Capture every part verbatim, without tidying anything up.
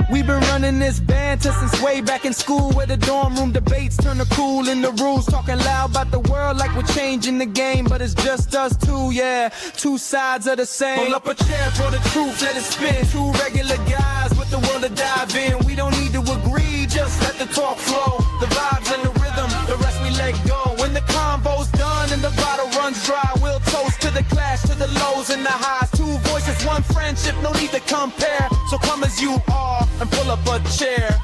We've been running this banter since way back in school, where the dorm room debates turn to cool in the rules. Talking loud about the world like we're changing the game, but it's just us two, yeah. Two sides of the same. Pull up a chair for the truth, let it spin. Two regular guys with the world to dive in. We don't need to agree, just let the talk flow. The vibes and the rhythm, the rest we let go. When the convo's done and the bottle runs dry, we'll toast to the clash, to the lows and the highs. Two voices, one friendship, no need to compare. So come as you are and pull up a chair.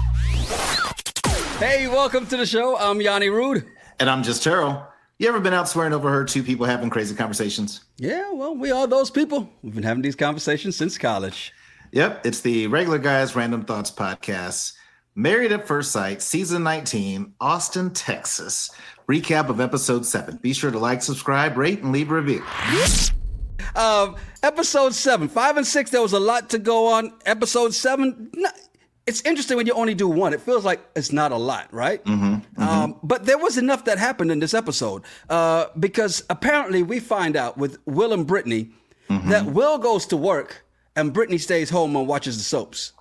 Hey, welcome to the show. I'm Yanni Rude. And I'm just Terrell. You ever been out swearing over heard two people having crazy conversations? Yeah, well, we are those people. We've been having these conversations since college. Yep, it's the Regular Guys Random Thoughts podcast. Married at First Sight, season nineteen, Austin, Texas. Recap of episode seven. Be sure to like, subscribe, rate, and leave a review. Um, episode seven, five and six, there was a lot to go on. Episode seven, no, it's interesting when you only do one. It feels like it's not a lot, right? Mm-hmm, mm-hmm. Um, but there was enough that happened in this episode uh, because apparently we find out with Will and Brittany mm-hmm. that Will goes to work and Brittany stays home and watches the soaps.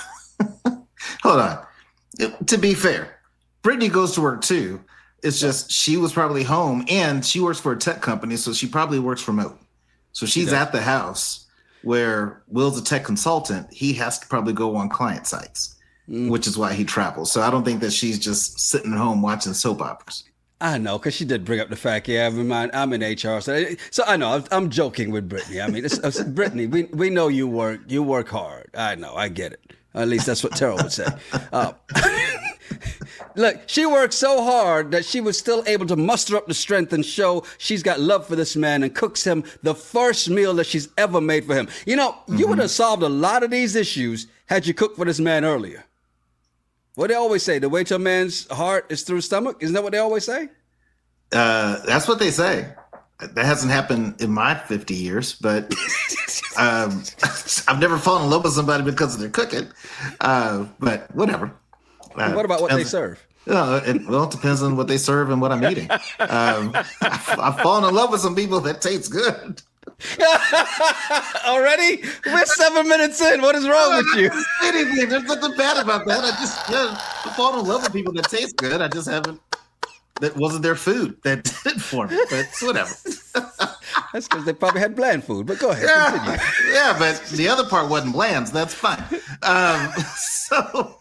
Hold on. To be fair, Brittany goes to work too. It's just she was probably home and she works for a tech company, so she probably works remote. So she's at the house where Will's a tech consultant. He has to probably go on client sites, mm. which is why he travels. So I don't think that she's just sitting at home watching soap operas. I know, because she did bring up the fact, yeah, remind, I'm in H R. So, so I know, I'm, I'm joking with Brittany. I mean, it's, it's, Brittany, we, we know you work, you work hard. I know, I get it. At least that's what Terrell would say. Uh, look, she worked so hard that she was still able to muster up the strength and show she's got love for this man and cooks him the first meal that she's ever made for him. You know, mm-hmm. you would have solved a lot of these issues had you cooked for this man earlier. What they always say, the way to a man's heart is through his stomach. Isn't that what they always say? Uh, that's what they say. That hasn't happened in my fifty years, but um, I've never fallen in love with somebody because of their cooking. Uh, but whatever. Uh, what about what they serve? Uh, it, well, it depends on what they serve and what I'm eating. Um, I've, I've fallen in love with some people that taste good. Already? We're seven minutes in. What is wrong with you? Anything. There's nothing bad about that. I just yeah, I've fallen in love with people that taste good. I just haven't. That wasn't their food that did it for me, but it's whatever. That's because they probably had bland food, but go ahead. Yeah, continue. yeah, but the other part wasn't bland, so that's fine. Um, so,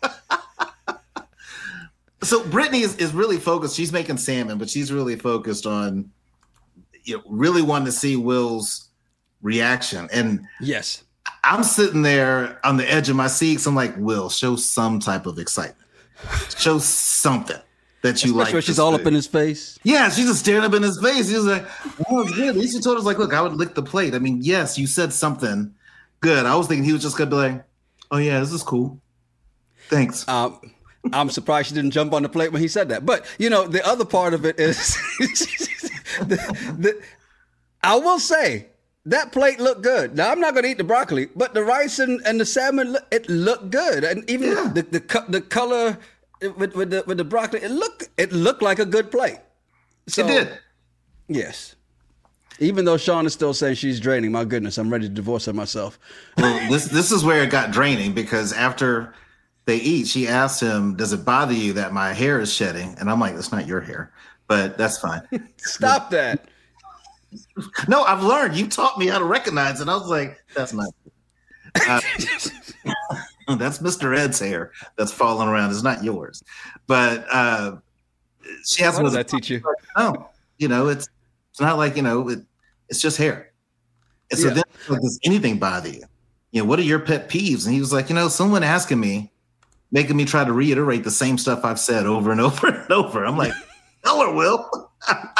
so Brittany is, is really focused. She's making salmon, but she's really focused on, you know, really wanting to see Will's reaction. And yes, I'm sitting there on the edge of my seat. So I'm like, Will, show some type of excitement. Show something. That you Especially like when she's all food. Up in his face. Yeah, she's just staring up in his face. He's like, oh, it's good. At least you told us, like, look, I would lick the plate. I mean, yes, you said something good. I was thinking he was just going to be like, oh, yeah, this is cool. Thanks. Um, I'm surprised she didn't jump on the plate when he said that. But, you know, the other part of it is, the, the, I will say, that plate looked good. Now, I'm not going to eat the broccoli, but the rice and, and the salmon, it looked good. And even yeah. the, the, the color... With, with the with the broccoli, it looked it looked like a good plate. So, it did. Yes. Even though Sean is still saying she's draining, my goodness, I'm ready to divorce her myself. Well, this this is where it got draining because after they eat, she asked him, "Does it bother you that my hair is shedding?" And I'm like, "That's not your hair, but that's fine." Stop that. No, I've learned. You taught me how to recognize it. I was like, "That's not." Uh, That's Mister Ed's hair that's falling around. It's not yours. But uh, she has. What does that teach you? No, you know, it's it's not like, you know, it, it's just hair. And so yeah. then, like, does anything bother you? You know, what are your pet peeves? And he was like, you know, someone asking me, making me try to reiterate the same stuff I've said over and over and over. I'm like, tell her, Will.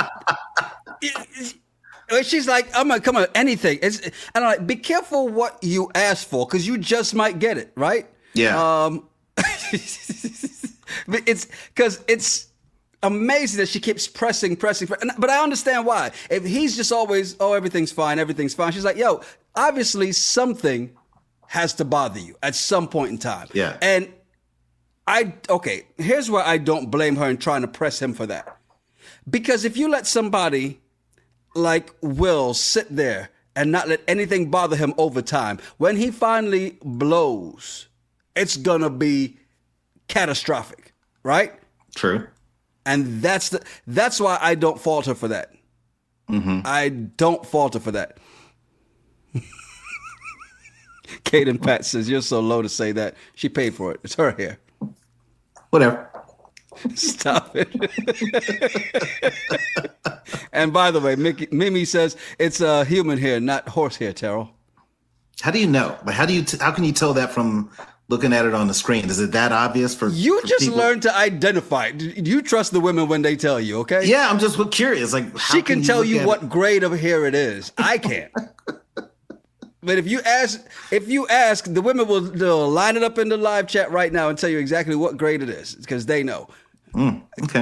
She's like, I'm gonna come on anything. It's, and I'm like, be careful what you ask for, because you just might get it, right? Yeah. Um, it's because it's amazing that she keeps pressing, pressing, pressing. But I understand why. If he's just always, oh, everything's fine, everything's fine. She's like, yo, obviously something has to bother you at some point in time. Yeah. And I, okay, here's where I don't blame her in trying to press him for that. Because if you let somebody like Will sit there and not let anything bother him over time, when he finally blows it's gonna be catastrophic, right? True. And that's the that's why I don't fault her for that. Mm-hmm. I don't fault her for that. Kate and Pat says, you're so low to say that. She paid for it. It's her hair. Whatever. Stop it. And by the way, Mickey, Mimi says it's uh, human hair, not horse hair, Terrell. How do you know? Like, how do you? T- how can you tell that from looking at it on the screen? Is it that obvious for you? For just people? learn to identify. You trust the women when they tell you, okay? Yeah, I'm just curious. Like, how she can, can tell you, you what it? grade of hair it is. I can't. But if you ask, if you ask, the women will they'll line it up in the live chat right now and tell you exactly what grade it is because they know. Mm, okay.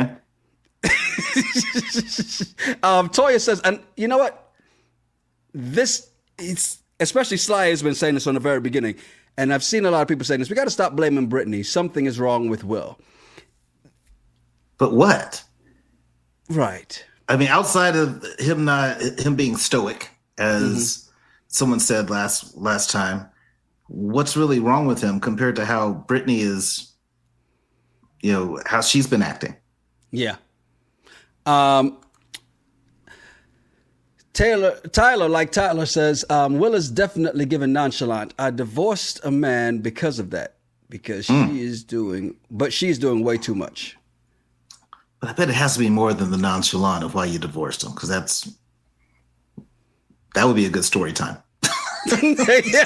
um, Toya says, and you know what? This, it's especially Sly has been saying this from the very beginning, and I've seen a lot of people saying this. We got to stop blaming Brittany. Something is wrong with Will. But what? Right. I mean, outside of him not him being stoic, as mm-hmm. someone said last last time, what's really wrong with him compared to how Brittany is? You know, how she's been acting. Yeah. Um, Taylor, Tyler, like Tyler says, um, Will is definitely given nonchalant. I divorced a man because of that, because mm. she is doing, but she's doing way too much. But I bet it has to be more than the nonchalant of why you divorced him, because that's, that would be a good story time. tell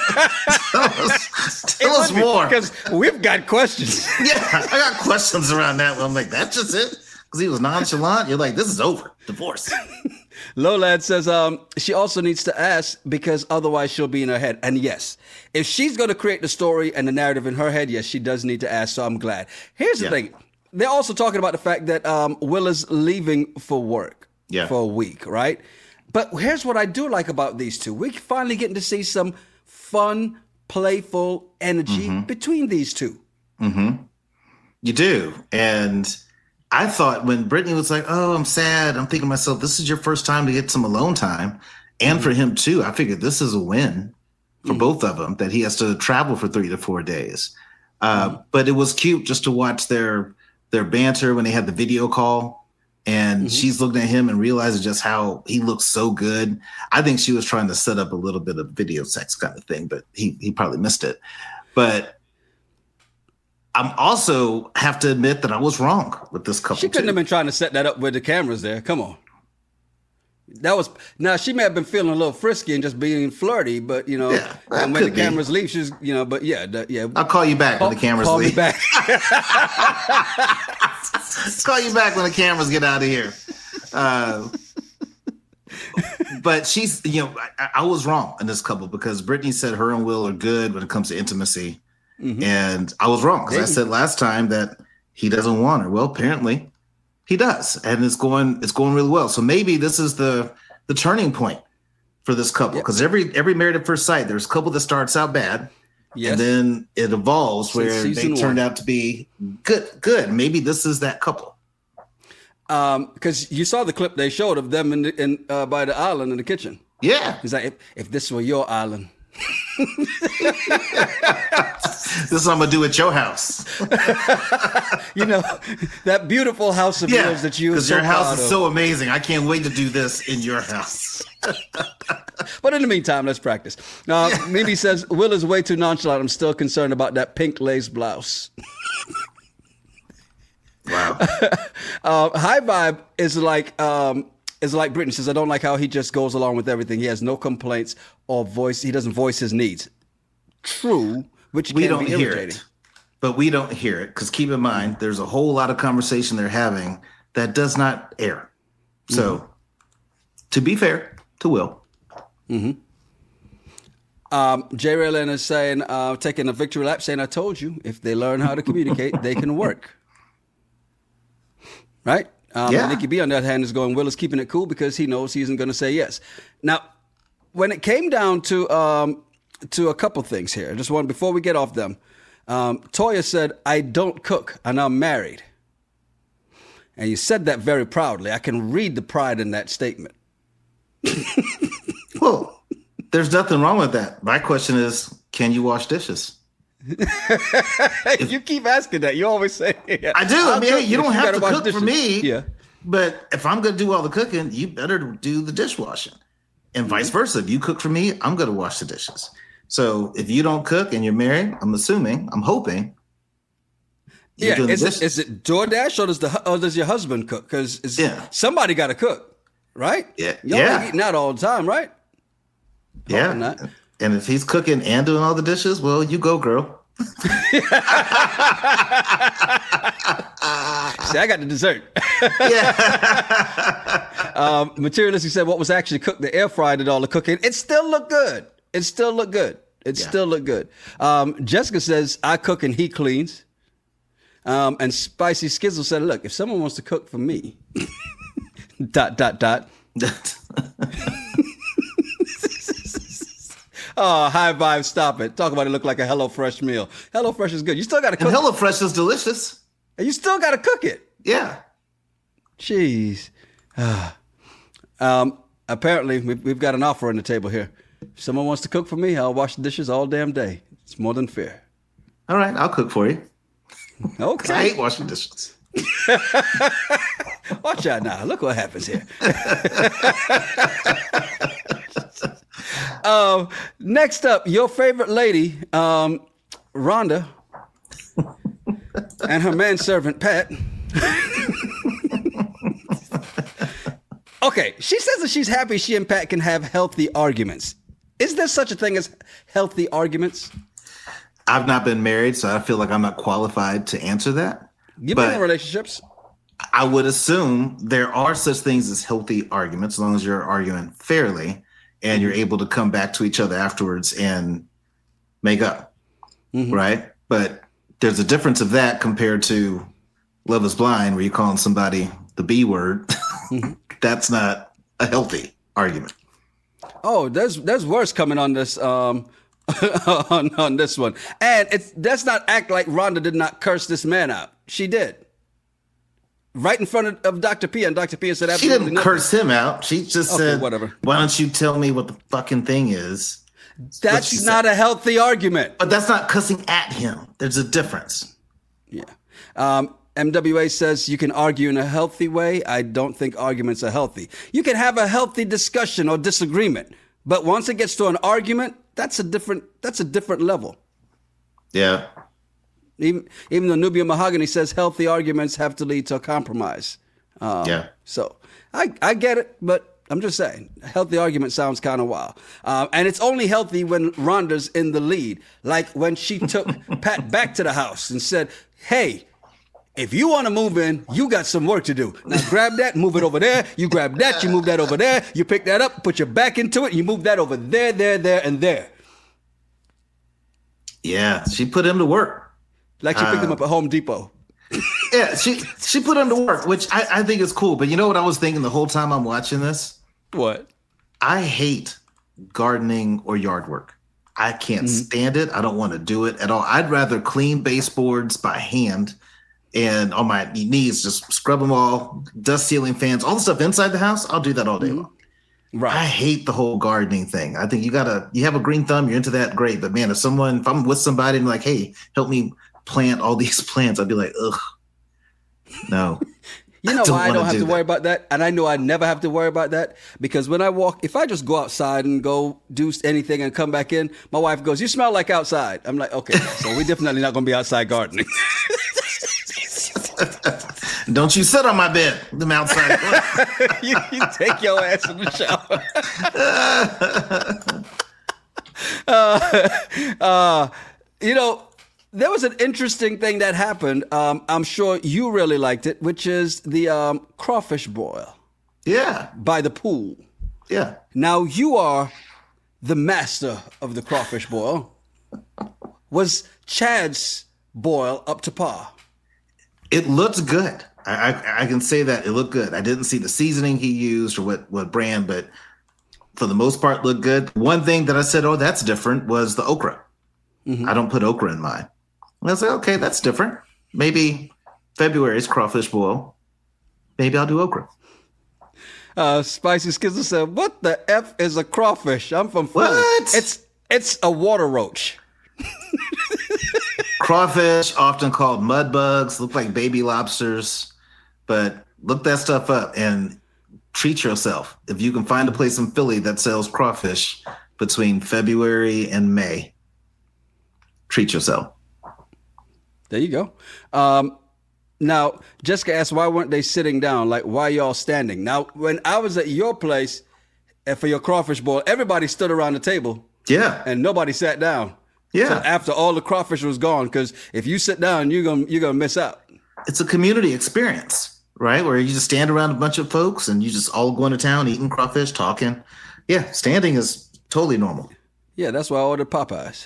us, tell us more. Because we've got questions. Yeah, I got questions around that one. I'm like, that's just it? Because he was nonchalant? You're like, this is over. Divorce. Lolad says um, she also needs to ask because otherwise she'll be in her head. And yes, if she's going to create the story and the narrative in her head, yes, she does need to ask. So I'm glad. Here's the yeah. thing. They're also talking about the fact that um, Will is leaving for work yeah. for a week, right? But here's what I do like about these two. We're finally getting to see some fun, playful energy mm-hmm. between these two. Mm-hmm. You do. And I thought when Brittany was like, oh, I'm sad, I'm thinking to myself, this is your first time to get some alone time. And mm-hmm. for him, too, I figured this is a win for mm-hmm. both of them, that he has to travel for three to four days. Uh, mm-hmm. But it was cute just to watch their their banter when they had the video call. And mm-hmm. she's looking at him and realizing just how he looks so good. I think she was trying to set up a little bit of video sex kind of thing, but he he probably missed it. But I'm also have to admit that I was wrong with this couple. She couldn't too. have been trying to set that up with the cameras there. Come on. That was now she may have been feeling a little frisky and just being flirty, but you know, yeah, and when the cameras be. leave, she's you know, but yeah, the, yeah. I'll call you back call, when the cameras call leave. Call me back. Call you back when the cameras get out of here. Uh, but she's, you know, I, I was wrong in this couple because Brittany said her and Will are good when it comes to intimacy, mm-hmm. and I was wrong because I said last time that he doesn't want her. Well, apparently. He does, and it's going it's going really well. So maybe this is the the turning point for this couple because yeah. every every Married at First Sight, there's a couple that starts out bad, yes. and then it evolves where they turned out to be good. Good. Maybe this is that couple. Um, because you saw the clip they showed of them in, the, in uh, by the island in the kitchen. Yeah, he's like, if, if this were your island. This is what I'm gonna do at your house. You know, that beautiful house of yeah, yours that you because so your house is of. so amazing. I can't wait to do this in your house. But in the meantime, let's practice. Uh, yeah. Mimi says Will is way too nonchalant. I'm still concerned about that pink lace blouse. Wow. uh, High Vibe is like. Um, It's like Brittany says, I don't like how he just goes along with everything. He has no complaints or voice. He doesn't voice his needs. True, which we can don't be hear irritating. it, but we don't hear it because keep in mind, there's a whole lot of conversation they're having that does not air. So, mm-hmm. to be fair to Will. Mm-hmm. Um, J. Raylan is saying, uh, taking a victory lap, saying, I told you, if they learn how to communicate, they can work. Right? Um, yeah. Nikki B, on the other hand, is going, Will is keeping it cool because he knows he isn't going to say yes. Now, when it came down to um, to a couple things here, just one before we get off them, um, Toya said, I don't cook and I'm married. And you said that very proudly. I can read the pride in that statement. Well, there's nothing wrong with that. My question is, can you wash dishes? You keep asking that. You always say, yeah, I do. I mean, hey, you don't have to cook dishes. for me. Yeah. But if I'm going to do all the cooking, you better do the dishwashing. And mm-hmm. vice versa. If you cook for me, I'm going to wash the dishes. So if you don't cook and you're married, I'm assuming, I'm hoping. Yeah. Is it, is it DoorDash or does the or does your husband cook? Because yeah. somebody got to cook, right? Yeah. Y'all yeah. ain't eating out all the time, right? Yeah. Not. And if he's cooking and doing all the dishes, well, you go, girl. See, I got the dessert. Yeah. um, Materialistic said what was actually cooked, the air fryer did all the cooking. It still looked good. It still looked good. It yeah. still looked good. Um, Jessica says, I cook and he cleans. Um, and Spicy Skizzle said, look, if someone wants to cook for me, dot, dot, dot. Oh, high vibe, stop it. Talk about it look like a HelloFresh meal. HelloFresh is good. You still got to cook and HelloFresh is delicious. And you still got to cook it. Yeah. Jeez. um, apparently, we've, we've got an offer on the table here. If someone wants to cook for me, I'll wash the dishes all damn day. It's more than fair. All right, I'll cook for you. Okay. I hate washing dishes. Watch out now. Look what happens here. Um, next up, your favorite lady, um, Rhonda, and her manservant, Pat. Okay, she says that she's happy she and Pat can have healthy arguments. Is there such a thing as healthy arguments? I've not been married, so I feel like I'm not qualified to answer that. You've been in relationships. I would assume there are such things as healthy arguments, as long as you're arguing fairly. And you're able to come back to each other afterwards and make up, mm-hmm. right? But there's a difference of that compared to Love is Blind, where you're calling somebody the B word. Mm-hmm. That's not a healthy argument. Oh, there's there's worse coming on this um, on on this one, and it's let's not act like Rhonda did not curse this man out. She did. Right in front of, of Doctor P, and Doctor P said, "She didn't nothing. curse him out. She just okay, said, whatever. Why don't you tell me what the fucking thing is?" That's not said. a healthy argument. But that's not cussing at him. There's a difference. Yeah. Um, M W A says you can argue in a healthy way. I don't think arguments are healthy. You can have a healthy discussion or disagreement, but once it gets to an argument, that's a different. That's a different level. Yeah. Even, even though Nubia Mahogany says healthy arguments have to lead to a compromise. Um, yeah. So I, I get it, but I'm just saying, healthy argument sounds kind of wild. Um, and it's only healthy when Rhonda's in the lead. Like when she took Pat back to the house and said, hey, if you want to move in, you got some work to do. Now grab that, move it over there. You grab that, you move that over there. You pick that up, put your back into it, and you move that over there, there, there, and there. Yeah, she put him to work. Like she picked uh, him up at Home Depot. Yeah, she she put him to work, which I, I think is cool. But you know what I was thinking the whole time I'm watching this? What? I hate gardening or yard work. I can't mm-hmm. stand it. I don't want to do it at all. I'd rather clean baseboards by hand and on my knees, just scrub them all, dust ceiling fans, all the stuff inside the house. I'll do that all day long. Right. I hate the whole gardening thing. I think you gotta, you have a green thumb, you're into that, great. But man, if someone, if I'm with somebody and like, hey, help me plant all these plants, I'd be like, ugh, no. You know why I don't have to worry about that? And I know I never have to worry about that because when I walk, if I just go outside and go do anything and come back in, my wife goes, you smell like outside. I'm like, okay, so we're definitely not going to be outside gardening. Don't you sit on my bed. I'm outside. you, you take your ass in the shower. uh, uh, you know, there was an interesting thing that happened. Um, I'm sure you really liked it, which is the um, crawfish boil. Yeah. By the pool. Yeah. Now you are the master of the crawfish boil. Was Chad's boil up to par? It looked good. I, I, I can say that it looked good. I didn't see the seasoning he used or what, what brand, but for the most part, looked good. One thing that I said, oh, that's different, was the okra. Mm-hmm. I don't put okra in mine. And I was like, okay, that's different. Maybe February's crawfish boil. Maybe I'll do okra. Uh, Spicy Skizzle said, what the F is a crawfish? I'm from Philly. What? It's, it's a water roach. Crawfish, often called mud bugs, look like baby lobsters, but look that stuff up and treat yourself. If you can find a place in Philly that sells crawfish between February and May, treat yourself. There you go. Um, now, Jessica asked, why weren't they sitting down? Like, why y'all standing? Now, when I was at your place and for your crawfish boil, everybody stood around the table. Yeah. And nobody sat down. Yeah. So after all the crawfish was gone, because if you sit down, you're gonna you're gonna miss out. It's a community experience, right? Where you just stand around a bunch of folks and you just all going to town, eating crawfish, talking. Yeah, standing is totally normal. Yeah, that's why I ordered Popeyes.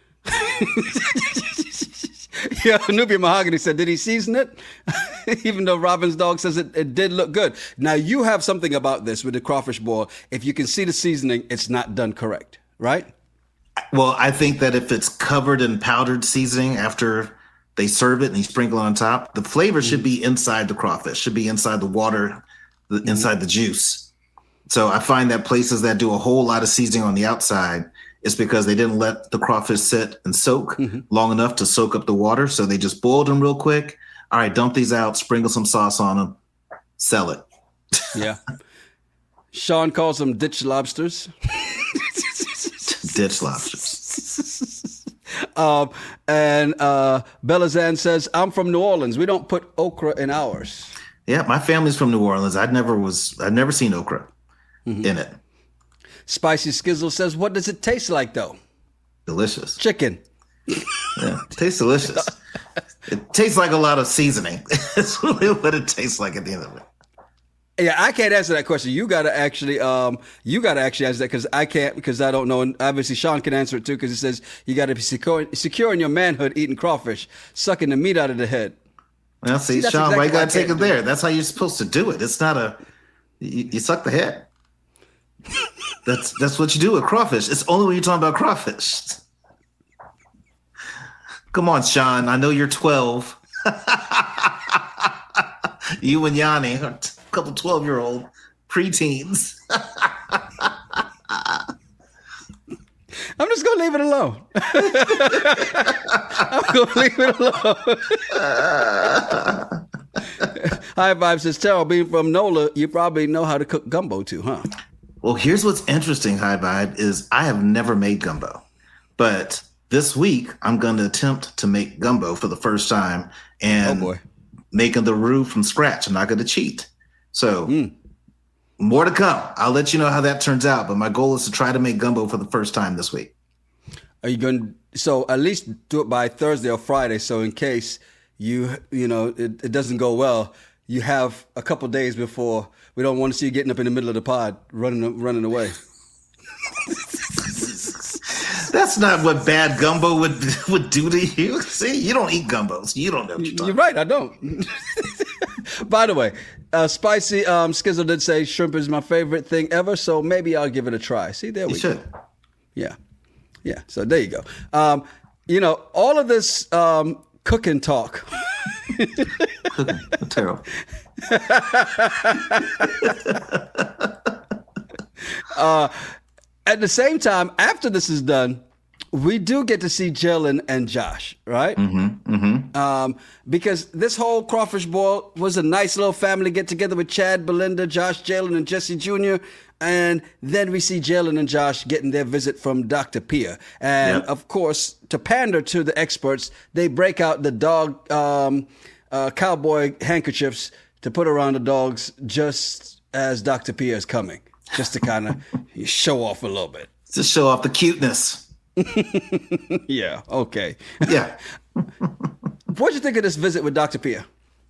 Yeah, Nubia Mahogany said, did he season it? Even though Robin's dog says it, it did look good. Now, you have something about this with the crawfish boil. If you can see the seasoning, it's not done correct, right? Well, I think that if it's covered in powdered seasoning after they serve it and you sprinkle it on top, the flavor mm-hmm. should be inside the crawfish, should be inside the water, the, mm-hmm. inside the juice. So I find that places that do a whole lot of seasoning on the outside is because they didn't let the crawfish sit and soak mm-hmm. long enough to soak up the water. So they just boiled them real quick. All right, dump these out, sprinkle some sauce on them, sell it. Yeah. Sean calls them ditch lobsters. Ditch lobsters. um, and uh, Belazan says, I'm from New Orleans. We don't put okra in ours. Yeah, my family's from New Orleans. I never was, I'd never seen okra mm-hmm. in it. Spicy Skizzle says, what does it taste like, though? Delicious. Chicken. Yeah, it tastes delicious. It tastes like a lot of seasoning. That's really what it tastes like at the end of it. Yeah, I can't answer that question. You gotta actually, um, you gotta actually answer that because I can't because I don't know. And obviously, Sean can answer it too because he says you gotta be secure, secure in your manhood, eating crawfish, sucking the meat out of the head. Well, see, see Sean, exactly why you gotta take it there? That's how you're supposed to do it. It's not a you, you suck the head. That's that's what you do with crawfish. It's only when you're talking about crawfish. Come on, Sean. I know you're twelve. You and Yanni are a couple twelve-year-old preteens. I'm just going to leave it alone. I'm going to leave it alone. High Vibe says, Terrell, being from NOLA, you probably know how to cook gumbo too, huh? Well, here's what's interesting, High Vibe, is I have never made gumbo. But this week, I'm going to attempt to make gumbo for the first time. And oh boy. Making the roux from scratch. I'm not going to cheat. So mm. more to come. I'll let you know how that turns out. But my goal is to try to make gumbo for the first time this week. Are you going to, so at least do it by Thursday or Friday. So in case you, you know, it, it doesn't go well, you have a couple days before. We don't want to see you getting up in the middle of the pod, running, running away. That's not what bad gumbo would would do to you. See, you don't eat gumbo, so you don't know what you're talking You're right, I don't. By the way, uh, Spicy um, Skizzle did say shrimp is my favorite thing ever, so maybe I'll give it a try. See, there we you should. go. Yeah. Yeah, so there you go. Um, you know, all of this um, cooking talk. Cooking, terrible. uh, At the same time, after this is done, we do get to see Jalen and Josh, right? Mm-hmm, mm-hmm. Um, because this whole crawfish boil was a nice little family get together with Chad, Belinda, Josh, Jalen, and Jesse Junior And then we see Jalen and Josh getting their visit from Doctor Pia. And yep. of course, to pander to the experts, they break out the dog um, uh, cowboy handkerchiefs to put around the dogs just as Doctor Pia is coming. Just to kind of show off a little bit. To show off the cuteness. Yeah, okay. Yeah. What'd you think of this visit with Doctor Pia?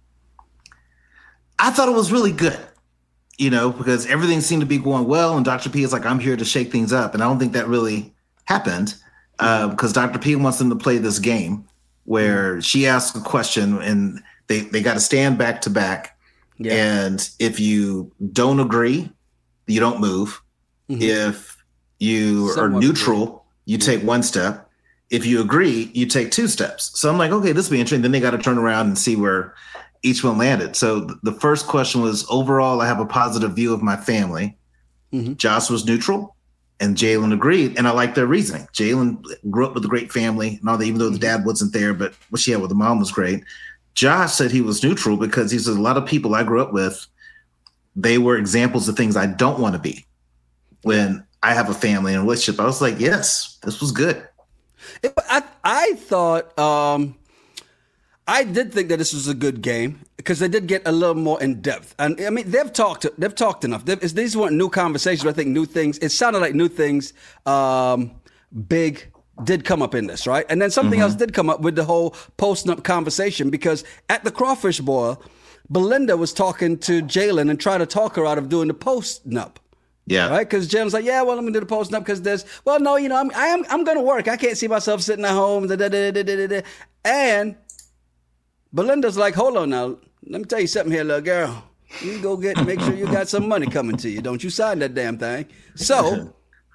I thought it was really good, you know, because everything seemed to be going well. And Doctor Pia is like, I'm here to shake things up. And I don't think that really happened uh, because Doctor Pia wants them to play this game where she asks a question and they, they got to stand back to back. Yeah. And if you don't agree, you don't move. Mm-hmm. If you Somewhat are neutral, agree. you take mm-hmm. one step. If you agree, you take two steps. So I'm like, okay, this will be interesting. Then they got to turn around and see where each one landed. So th- the first question was, overall, I have a positive view of my family. Mm-hmm. Josh was neutral. And Jalen agreed, and I like their reasoning. Jalen grew up with a great family, and all that, even though the dad wasn't there, but what she had with the mom was great. Josh said he was neutral because he said a lot of people I grew up with, they were examples of things I don't want to be when I have a family and a relationship. I was like, yes, this was good. It, I I thought um, I did think that this was a good game because they did get a little more in depth. And I mean, they've talked they've talked enough. They've, these weren't new conversations, but I think new things. It sounded like new things. Um, big. Did come up in this, right? And then something mm-hmm. else did come up with the whole post-nup conversation because at the crawfish boil, Belinda was talking to Jalen and trying to talk her out of doing the post-nup. Yeah. Right? Because Jalen's like, yeah, well, I'm going to do the post-nup because there's, well, no, you know, I'm I am, I'm going to work. I can't see myself sitting at home. Da, da, da, da, da, da. And Belinda's like, hold on now. Let me tell you something here, little girl. You go get, make sure you got some money coming to you. Don't you sign that damn thing. So...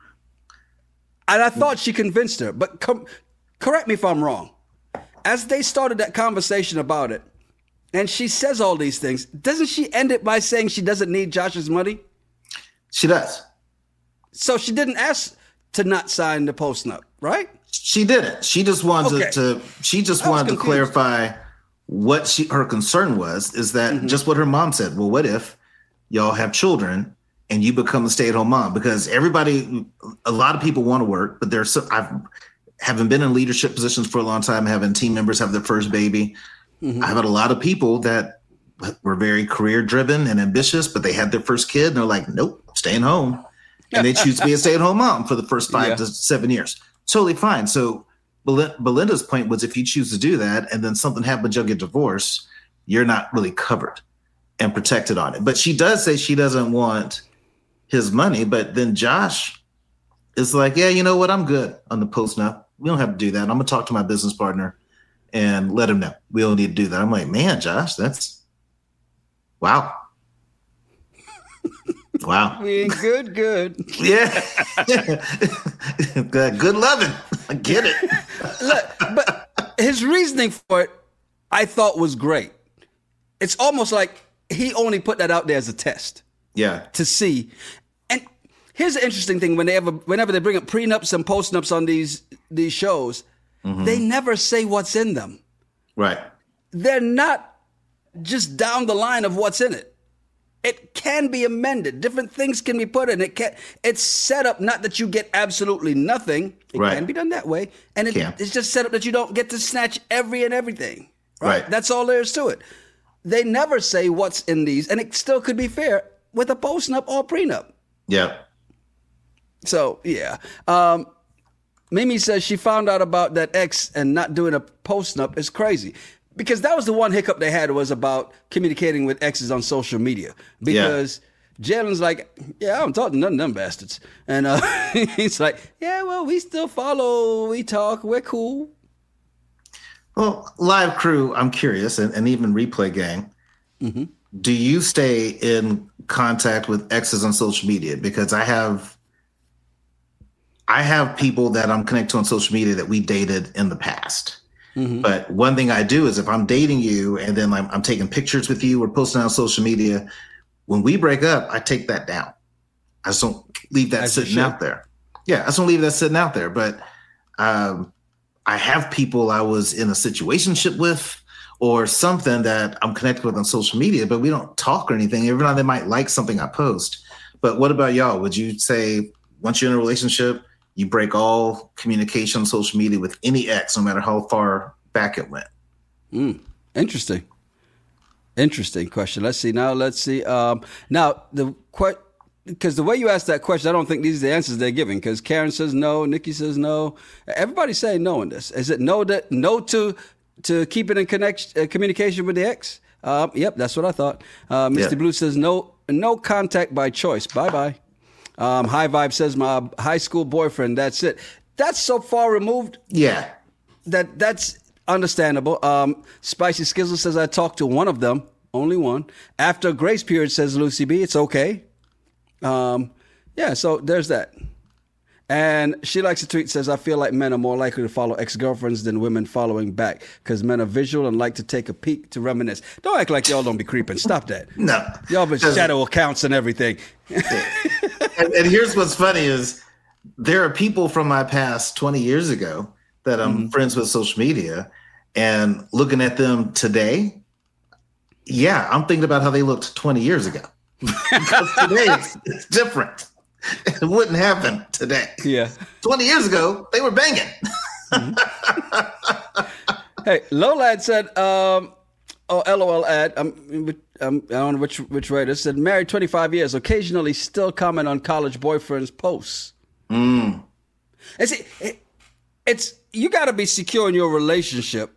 And I thought she convinced her, but com- correct me if I'm wrong. As they started that conversation about it, and she says all these things, doesn't she end it by saying she doesn't need Josh's money? She does. So she didn't ask to not sign the post-nup, right? She didn't. She just wanted okay. to. She just wanted to clarify what she her concern was. Is that mm-hmm. just what her mom said? Well, what if y'all have children? And you become a stay-at-home mom because everybody, a lot of people want to work, but there's, I've haven't been in leadership positions for a long time, having team members have their first baby. Mm-hmm. I've had a lot of people that were very career-driven and ambitious, but they had their first kid and they're like, nope, I'm staying home. And they choose to be a stay-at-home mom for the first five yeah. to seven years. Totally fine. So Belinda's point was if you choose to do that and then something happens, you'll get divorced, you're not really covered and protected on it. But she does say she doesn't want his money, but then Josh is like, yeah, you know what? I'm good on the post-nup. We don't have to do that. I'm going to talk to my business partner and let him know. We don't need to do that. I'm like, man, Josh, that's wow. Wow. Being good, good. Yeah. good, good loving. I get it. Look, but his reasoning for it, I thought was great. It's almost like he only put that out there as a test. Yeah. To see. And here's the interesting thing. When they ever, whenever they bring up prenups and postnups on these these shows, mm-hmm. they never say what's in them. Right. They're not just down the line of what's in it. It can be amended. Different things can be put in. It can, it's set up not that you get absolutely nothing. It right. can be done that way. And it, it's just set up that you don't get to snatch every and everything. Right? Right. That's all there is to it. They never say what's in these. And it still could be fair with a postnup or prenup. Yeah. So, yeah. Um, Mimi says she found out about that ex and not doing a postnup is crazy. Because that was the one hiccup they had was about communicating with exes on social media. Because yeah. Jalen's like, yeah, I don't talk to none of them bastards. And uh, he's like, yeah, well, we still follow, we talk, we're cool. Well, live crew, I'm curious, and, and even replay gang, mm-hmm. do you stay in contact with exes on social media? Because I have, I have people that I'm connected to on social media that we dated in the past. Mm-hmm. But one thing I do is if I'm dating you and then I'm, I'm taking pictures with you or posting on social media, when we break up, I take that down. I just don't leave that As sitting out there. Yeah, I just don't leave that sitting out there. But um, I have people I was in a situationship with or something that I'm connected with on social media, but we don't talk or anything. Every now and then they might like something I post. But what about y'all? Would you say once you're in a relationship, you break all communication on social media with any ex, no matter how far back it went? Mm, interesting. Interesting question. Let's see. Now, let's see. Um, now, the que- because the way you asked that question, I don't think these are the answers they're giving. Because Karen says no, Nikki says no. Everybody's saying no in this. Is it no to no to to keeping in connection uh, communication with the ex? Um, yep, that's what I thought. Uh, Misty yeah. Blue says no, no contact by choice. Bye bye. Um, High Vibe says my high school boyfriend. That's it. That's so far removed. Yeah, that that's understandable. Um, Spicy Skizzle says I talked to one of them, only one. After a grace period, says Lucy B. It's okay. Um, yeah, so there's that. And She Likes to Tweet says I feel like men are more likely to follow ex-girlfriends than women following back because men are visual and like to take a peek to reminisce. Don't act like y'all don't be creeping. Stop that. No. Y'all been shadow accounts and everything. and, and here's what's funny is there are people from my past twenty years ago that I'm mm-hmm. friends with social media, and looking at them today, yeah, I'm thinking about how they looked twenty years ago. Because today it's, it's different. It wouldn't happen today. Yeah. twenty years ago, they were banging. Mm-hmm. Hey, Lolad said, um, oh, LOL ad, I'm, I'm, I don't know which, which way it is, said, married twenty-five years, occasionally still comment on college boyfriend's posts. Mm. And see, it, it's, you got to be secure in your relationship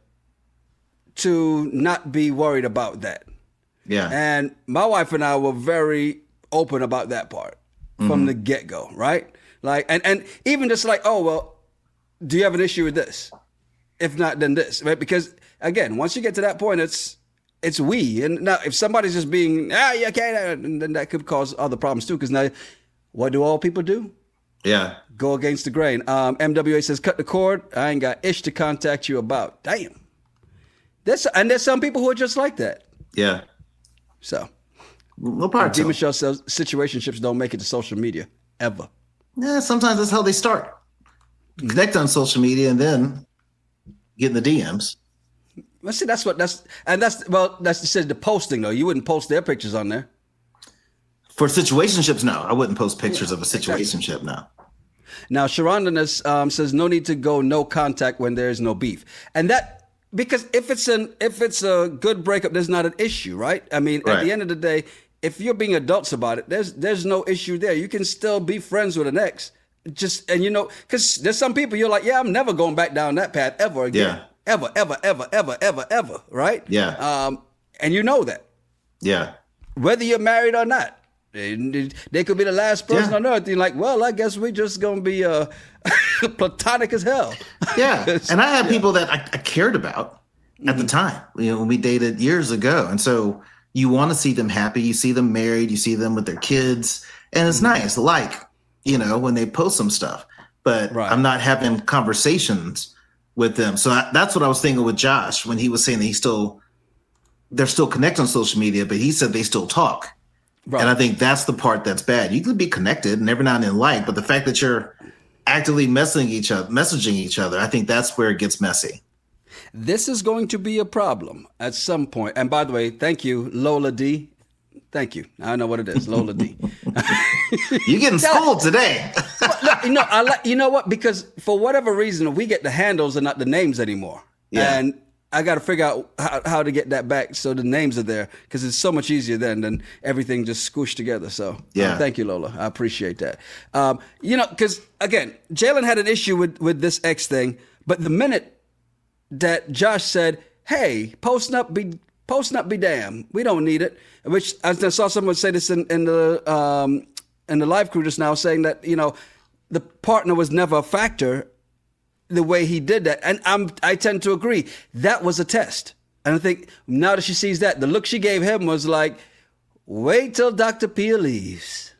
to not be worried about that. Yeah. And my wife and I were very open about that part mm-hmm. from the get-go, right? Like, and, and even just like, oh, well, do you have an issue with this? If not, then this, right? Because again, once you get to that point, it's it's we. And now, if somebody's just being ah, you can't, then that could cause other problems too. Because now, what do all people do? Yeah, go against the grain. Um, M W A says, cut the cord. I ain't got ish to contact you about. Damn. There's and there's some people who are just like that. Yeah. So, no part. D. Michelle says situationships don't make it to social media ever. Yeah, sometimes that's how they start. Connect on social media and then get in the D Ms. Well, see, that's what that's and that's well, that's said the posting though. You wouldn't post their pictures on there. For situationships, no, I wouldn't post pictures yeah, of a situationship. Exactly. No. Now, Sharonda um, says no need to go no contact when there is no beef, and that because if it's an if it's a good breakup, there's not an issue, right? I mean, right. At the end of the day, if you're being adults about it, there's there's no issue there. You can still be friends with an ex. Just, and you know, because there's some people you're like, yeah, I'm never going back down that path ever again. Yeah. Ever, ever, ever, ever, ever, ever. Right? Yeah. Um, and you know that. Yeah. Whether you're married or not. They, they could be the last person yeah. on earth. You're like, well, I guess we just going to be uh, platonic as hell. Yeah. And I had yeah. people that I, I cared about at mm-hmm. the time, you know, when we dated years ago. And so you want to see them happy. You see them married. You see them with their kids. And it's mm-hmm. nice. Like, you know, when they post some stuff, but right. I'm not having conversations with them. So I, that's what I was thinking with Josh when he was saying that he still, they're still connected on social media, but he said they still talk. Right. And I think that's the part that's bad. You could be connected and every now and then like, but the fact that you're actively messaging each other, messaging each other, I think that's where it gets messy. This is going to be a problem at some point. And by the way, thank you, Lola D. Thank you. I know what it is, Lola D. You're getting schooled today. Look, you know, I like. You know what? Because for whatever reason, we get the handles and not the names anymore. Yeah. And I got to figure out how, how to get that back so the names are there because it's so much easier then than everything just squished together. So yeah, um, thank you, Lola. I appreciate that. Um, you know, because again, Jalen had an issue with with this X thing, but the minute that Josh said, "Hey, posting up be." Posting up be damned. We don't need it. Which I saw someone say this in, in the um, in the live crew just now, saying that you know the partner was never a factor. The way he did that, and I'm I tend to agree. That was a test, and I think now that she sees that, the look she gave him was like, "Wait till Doctor Pia leaves."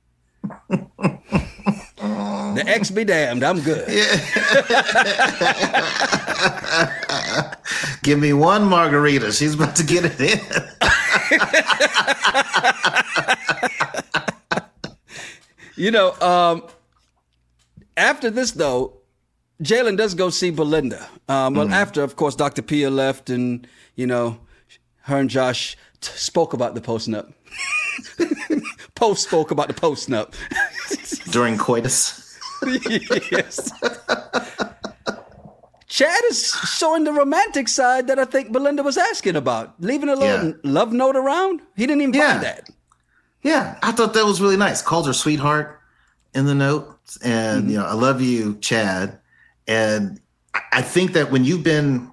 The ex be damned. I'm good. Yeah. Give me one margarita. She's about to get it in. You know, um, after this, though, Jalen does go see Belinda. Um, well, mm-hmm. after, of course, Doctor Pia left and, you know, her and Josh t- spoke about the post-nup. Post spoke about the post-nup. During coitus. Yes. Chad is showing the romantic side that I think Belinda was asking about. Leaving a little yeah. love note around. He didn't even yeah. find that. Yeah, I thought that was really nice. Called her sweetheart in the note. And, mm-hmm. you know, I love you, Chad. And I think that when you've been,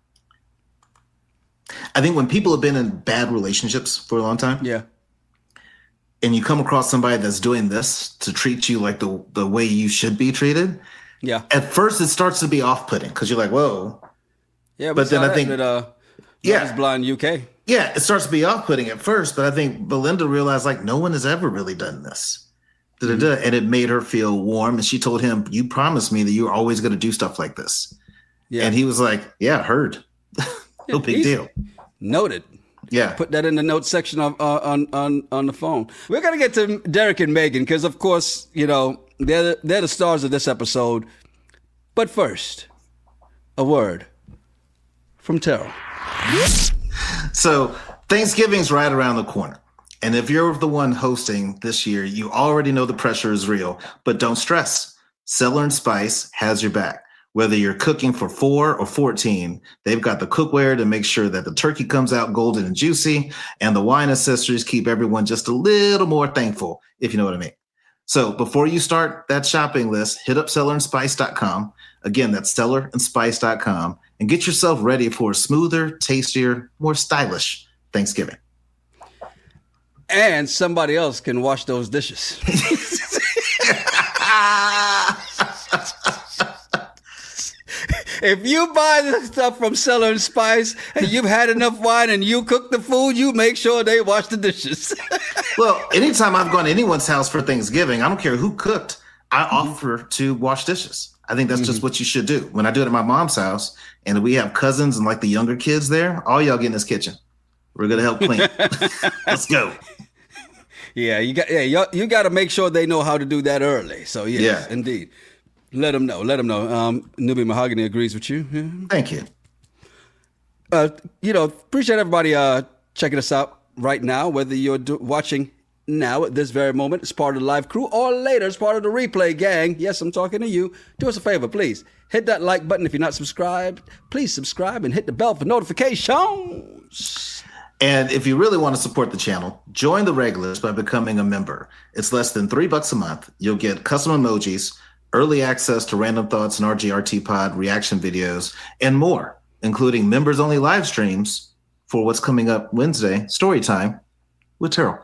I think when people have been in bad relationships for a long time. Yeah. And you come across somebody that's doing this to treat you like the, the way you should be treated. Yeah. At first, it starts to be off-putting because you're like, whoa. Yeah, but then I think that uh, yeah, Blind U K. Yeah, it starts to be off-putting at first, but I think Belinda realized like no one has ever really done this, mm-hmm. and it made her feel warm. And she told him, "You promised me that you were always going to do stuff like this." Yeah, and he was like, "Yeah, heard. No big He's deal." Noted. Yeah, put that in the notes section of uh, on on on the phone. We're gonna get to Derek and Megan because, of course, you know. they're the, they're the stars of this episode. But first, a word from Terrell. So Thanksgiving's right around the corner. And if you're the one hosting this year, you already know the pressure is real, but don't stress. Cellar and Spice has your back. Whether you're cooking for four or fourteen, they've got the cookware to make sure that the turkey comes out golden and juicy, and the wine accessories keep everyone just a little more thankful, if you know what I mean. So before you start that shopping list, hit up cellar and spice dot com. Again, that's cellar and spice dot com, and get yourself ready for a smoother, tastier, more stylish Thanksgiving. And somebody else can wash those dishes. If you buy the stuff from Cellar and Spice and you've had enough wine and you cook the food, you make sure they wash the dishes. Well, anytime I've gone to anyone's house for Thanksgiving, I don't care who cooked, I mm-hmm. offer to wash dishes. I think that's mm-hmm. just what you should do. When I do it at my mom's house and we have cousins and like the younger kids there, all y'all get in this kitchen. We're going to help clean. Let's go. Yeah, you got yeah, you, you got to make sure they know how to do that early. So yes, yeah, indeed. Let them know. Let them know. Um, Newbie Mahogany agrees with you. Yeah. Thank you. Uh, you know, appreciate everybody uh, checking us out right now, whether you're do- watching now at this very moment as part of the live crew or later as part of the replay gang. Yes, I'm talking to you. Do us a favor, please. Hit that like button if you're not subscribed. Please subscribe and hit the bell for notifications. And if you really want to support the channel, join the regulars by becoming a member. It's less than three bucks a month. You'll get custom emojis, early access to Random Thoughts and R G R T Pod reaction videos, and more, including members-only live streams for what's coming up Wednesday, Story Time with Terrell.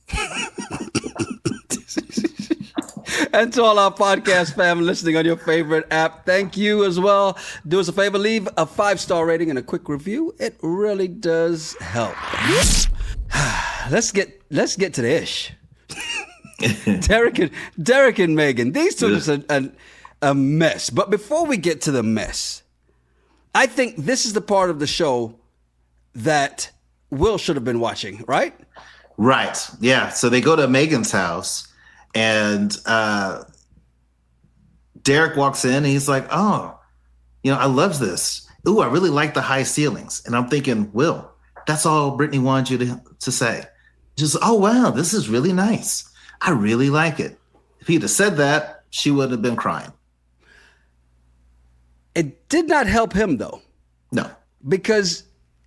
And to all our podcast family listening on your favorite app, thank you as well. Do us a favor, leave a five-star rating and a quick review. It really does help. let's get let's get to the ish. Derek and Derek and Megan, these two are just a, a, a mess. But before we get to the mess, I think this is the part of the show that Will should have been watching, right? Right. Yeah. So they go to Megan's house, and uh, Derek walks in, and he's like, "Oh, you know, I love this. Ooh, I really like the high ceilings." And I'm thinking, Will, that's all Brittany wanted you to to say. Just, oh wow, this is really nice. I really like it. If he'd have said that, she would have been crying. It did not help him, though. No. Because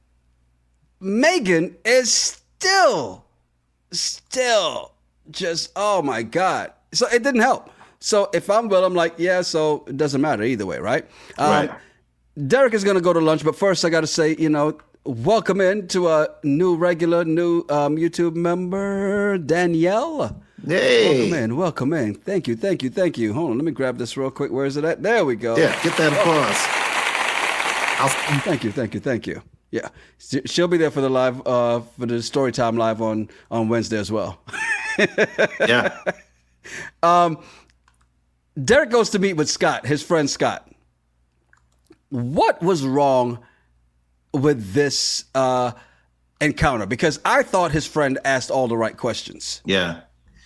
Megan is still, still just, oh, my God. So it didn't help. So if I'm Will, I'm like, yeah, so it doesn't matter either way, right? Right. Um, Derek is going to go to lunch, but first I got to say, you know, welcome in to a new regular, new um, YouTube member, Danielle. Hey. Welcome in, welcome in. Thank you, thank you, thank you. Hold on, let me grab this real quick. Where is it at? There we go. Yeah, get that applause. I'll... Thank you, thank you, thank you. Yeah, she'll be there for the live, uh, for the story time live on on Wednesday as well. Yeah. Um, Derek goes to meet with Scott, his friend Scott. What was wrong with this uh, encounter? Because I thought his friend asked all the right questions. Yeah.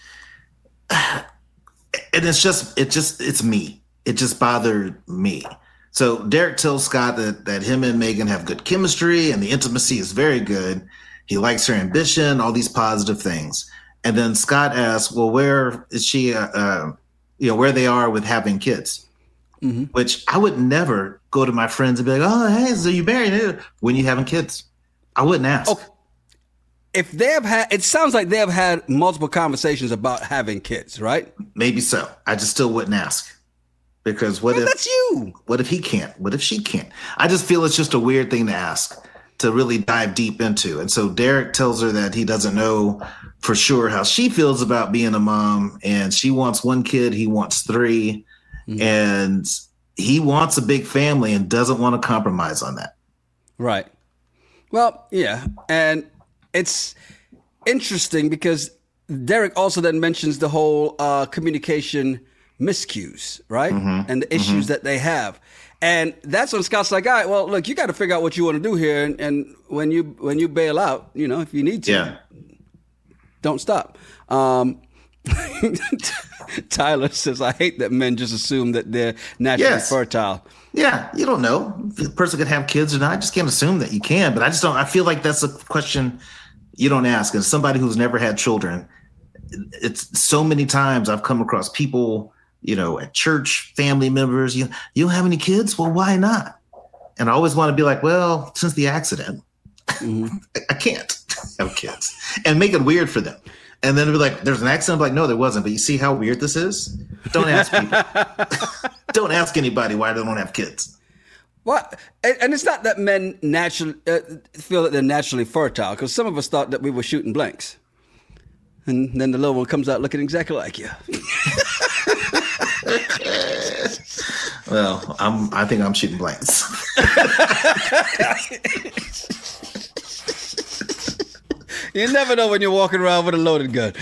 And it's just, it just, it's me. It just bothered me. So Derek tells Scott that, that him and Megan have good chemistry and the intimacy is very good. He likes her ambition, all these positive things. And then Scott asks, well, where is she, uh, uh, you know, where they are with having kids, mm-hmm. which I would never go to my friends and be like, oh, hey, so you married when you having kids? I wouldn't ask. Okay. If they have had, it sounds like they have had multiple conversations about having kids, right? Maybe so. I just still wouldn't ask because what well, if that's you? What if he can't? What if she can't? I just feel it's just a weird thing to ask, to really dive deep into. And so Derek tells her that he doesn't know for sure how she feels about being a mom, and she wants one kid, he wants three, mm-hmm. and he wants a big family and doesn't want to compromise on that. Right. Well, yeah, and it's interesting because Derek also then mentions the whole uh, communication miscues, right? Mm-hmm. And the issues mm-hmm. that they have. And that's when Scott's like, all right, well, look, you got to figure out what you want to do here. And, and when you when you bail out, you know, if you need to, yeah. don't stop. Um, Tyler says, I hate that men just assume that they're naturally Yes. fertile. Yeah, you don't know if the person could have kids or not. I just can't assume that you can, but I just don't. I feel like that's a question you don't ask. And somebody who's never had children, it's so many times I've come across people, you know, at church, family members. You you don't have any kids? Well, why not? And I always want to be like, well, since the accident, Mm-hmm. I, I can't have kids, and make it weird for them. And then it'll be like, there's an accident. I'm like, no, there wasn't. But you see how weird this is? Don't ask people. Don't ask anybody why they don't have kids. What? And, and it's not that men naturally uh, feel that they're naturally fertile, because some of us thought that we were shooting blanks. And then the little one comes out looking exactly like you. Well, I'm. I think I'm shooting blanks. You never know when you're walking around with a loaded gun.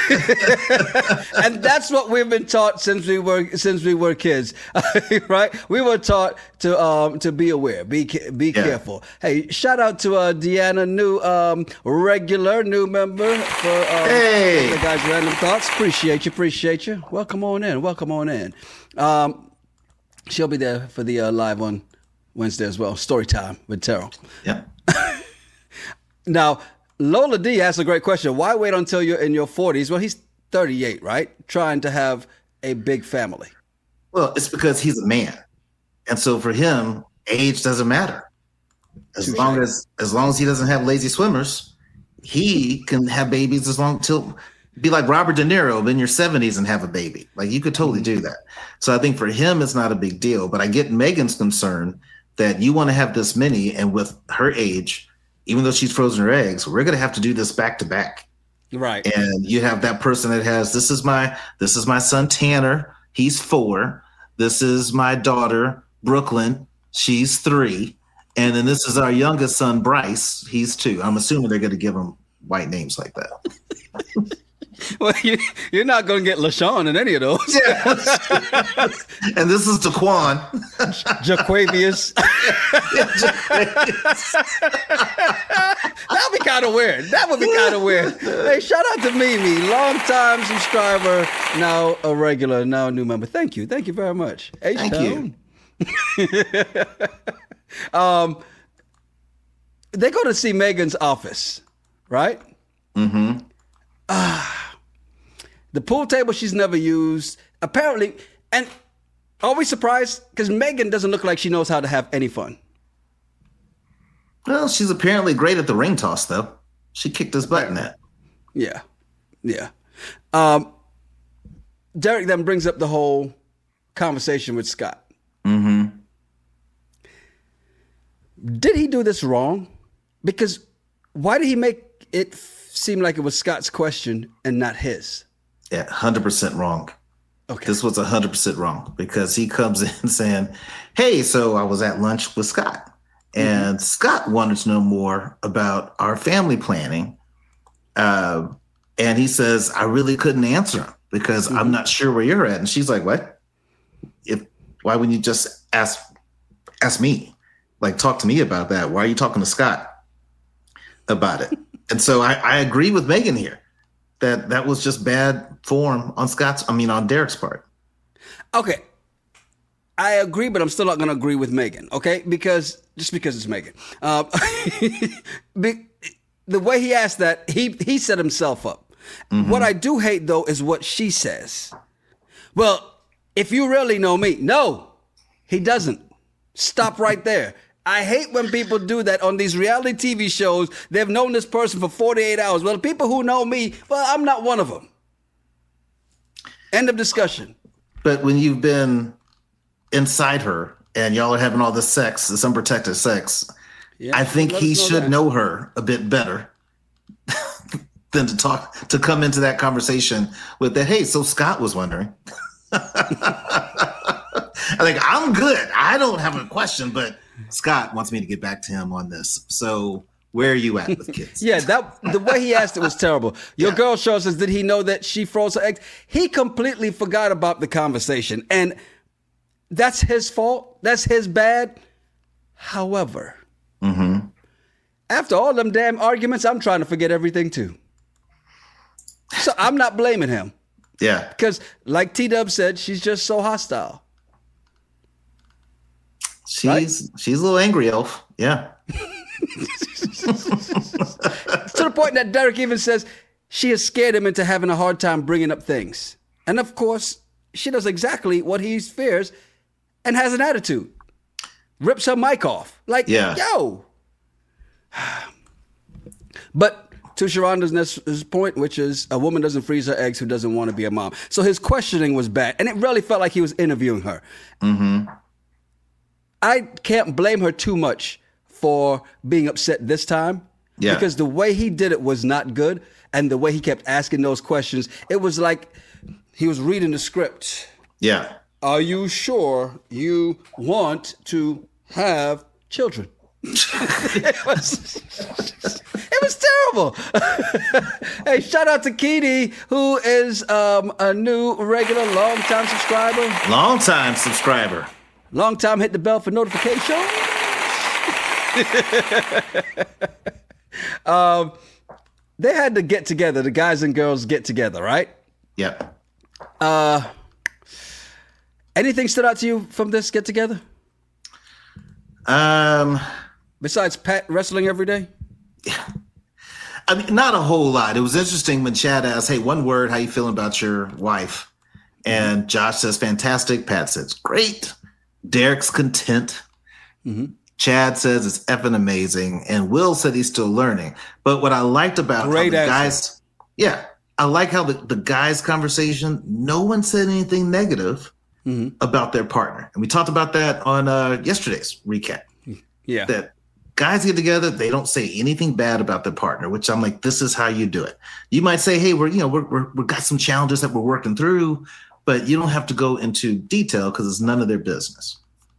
And that's what we've been taught since we were since we were kids, right? We were taught to um to be aware, be be Yeah. careful. Hey, shout out to uh, Deanna, new um regular, new member for um, Hey. the guys' random thoughts. Appreciate you, appreciate you. Welcome on in, welcome on in. Um, she'll be there for the uh, live on Wednesday as well. Story time with Terrell. Yeah. Now, Lola D asked a great question. Why wait until you're in your forties? Well, he's thirty-eight, right? Trying to have a big family. Well, it's because he's a man, and so for him, age doesn't matter. As Touché. long as as long as he doesn't have lazy swimmers, he can have babies as long till be like Robert De Niro in your seventies and have a baby. Like you could totally do that. So I think for him, it's not a big deal. But I get Megan's concern that you want to have this many, and with her age, even though she's frozen her eggs, we're going to have to do this back to back. Right. And you have that person that has, this is my, this is my son, Tanner. He's four. This is my daughter, Brooklyn. She's three. And then this is our youngest son, Bryce. He's two. I'm assuming they're going to give him white names like that. Well, you, you're not going to get LaShawn in any of those. Yeah. And this is Daquan. Jaquavius. That would be kind of weird. That would be kind of weird. Hey, shout out to Mimi, long-time subscriber, now a regular, now a new member. Thank you. Thank you very much. Thank you. um, they go to see Megan's office, right? Mm-hmm. Ah. The pool table she's never used, apparently. And are we surprised? Because Megan doesn't look like she knows how to have any fun. Well, she's apparently great at the ring toss, though. She kicked his butt in that. Yeah. Yeah. Um, Derek then brings up the whole conversation with Scott. Mm-hmm. Did he do this wrong? Because why did he make it seem like it was Scott's question and not his? Yeah, one hundred percent wrong. Okay. This was one hundred percent wrong because he comes in saying, hey, so I was at lunch with Scott. And mm-hmm. Scott wanted to know more about our family planning. Uh, and he says, I really couldn't answer him because mm-hmm. I'm not sure where you're at. And she's like, what? If why wouldn't you just ask ask me? Like, talk to me about that. Why are you talking to Scott about it? And so I, I agree with Megan here that that was just bad form on Scott's, I mean, on Derek's part. Okay. I agree, but I'm still not going to agree with Megan, okay? Because, just because it's Megan. Um, be, the way he asked that, he, he set himself up. Mm-hmm. What I do hate, though, is what she says. Well, if you really know me, no, he doesn't. Stop right there. I hate when people do that on these reality T V shows. They've known this person for forty-eight hours. Well, the people who know me, well, I'm not one of them. End of discussion. But when you've been inside her and y'all are having all this sex, this unprotected sex, yeah, I think he should that. know her a bit better than to talk, to come into that conversation with that, hey, so Scott was wondering. I think I'm good. I don't have a question, but Scott wants me to get back to him on this. So where are you at with kids? Yeah, that the way he asked it was terrible. Your yeah. girl show says, did he know that she froze her eggs? He completely forgot about the conversation. And that's his fault. That's his bad. However, mm-hmm. after all them damn arguments, I'm trying to forget everything too. So I'm not blaming him. Yeah. Because, like T-Dub said, she's just so hostile. She's right? she's a little angry elf. Yeah. To the point that Derek even says she has scared him into having a hard time bringing up things. And of course, she does exactly what he fears and has an attitude. Rips her mic off. Like, yeah. yo. But to Sharonda's next point, which is a woman doesn't freeze her eggs who doesn't want to be a mom. So his questioning was bad. And it really felt like he was interviewing her. Mm-hmm. I can't blame her too much for being upset this time. Yeah. Because the way he did it was not good. And the way he kept asking those questions, it was like he was reading the script. Yeah. Are you sure you want to have children? it, was, it was terrible. Hey, shout out to Keedy, who is um, a new regular, long-time subscriber. Long-time subscriber. Long-time hit the bell for notification. um, they had to get together. The guys and girls get together, right? Yep. Uh, anything stood out to you from this get together? Um, besides Pat wrestling every day? Yeah. I mean, not a whole lot. It was interesting when Chad asked, "Hey, one word, how you feeling about your wife?" And Josh says, "Fantastic." Pat says, "Great." Derek's content. Mm-hmm. Chad says it's effing amazing, and Will said he's still learning. But what I liked about how the guys, yeah. I like how the, the guys' conversation, no one said anything negative mm-hmm. about their partner. And we talked about that on uh, yesterday's recap. Yeah. That guys get together, they don't say anything bad about their partner, which I'm like, this is how you do it. You might say, hey, we're, you know, we're, we're, we've got some challenges that we're working through, but you don't have to go into detail because it's none of their business.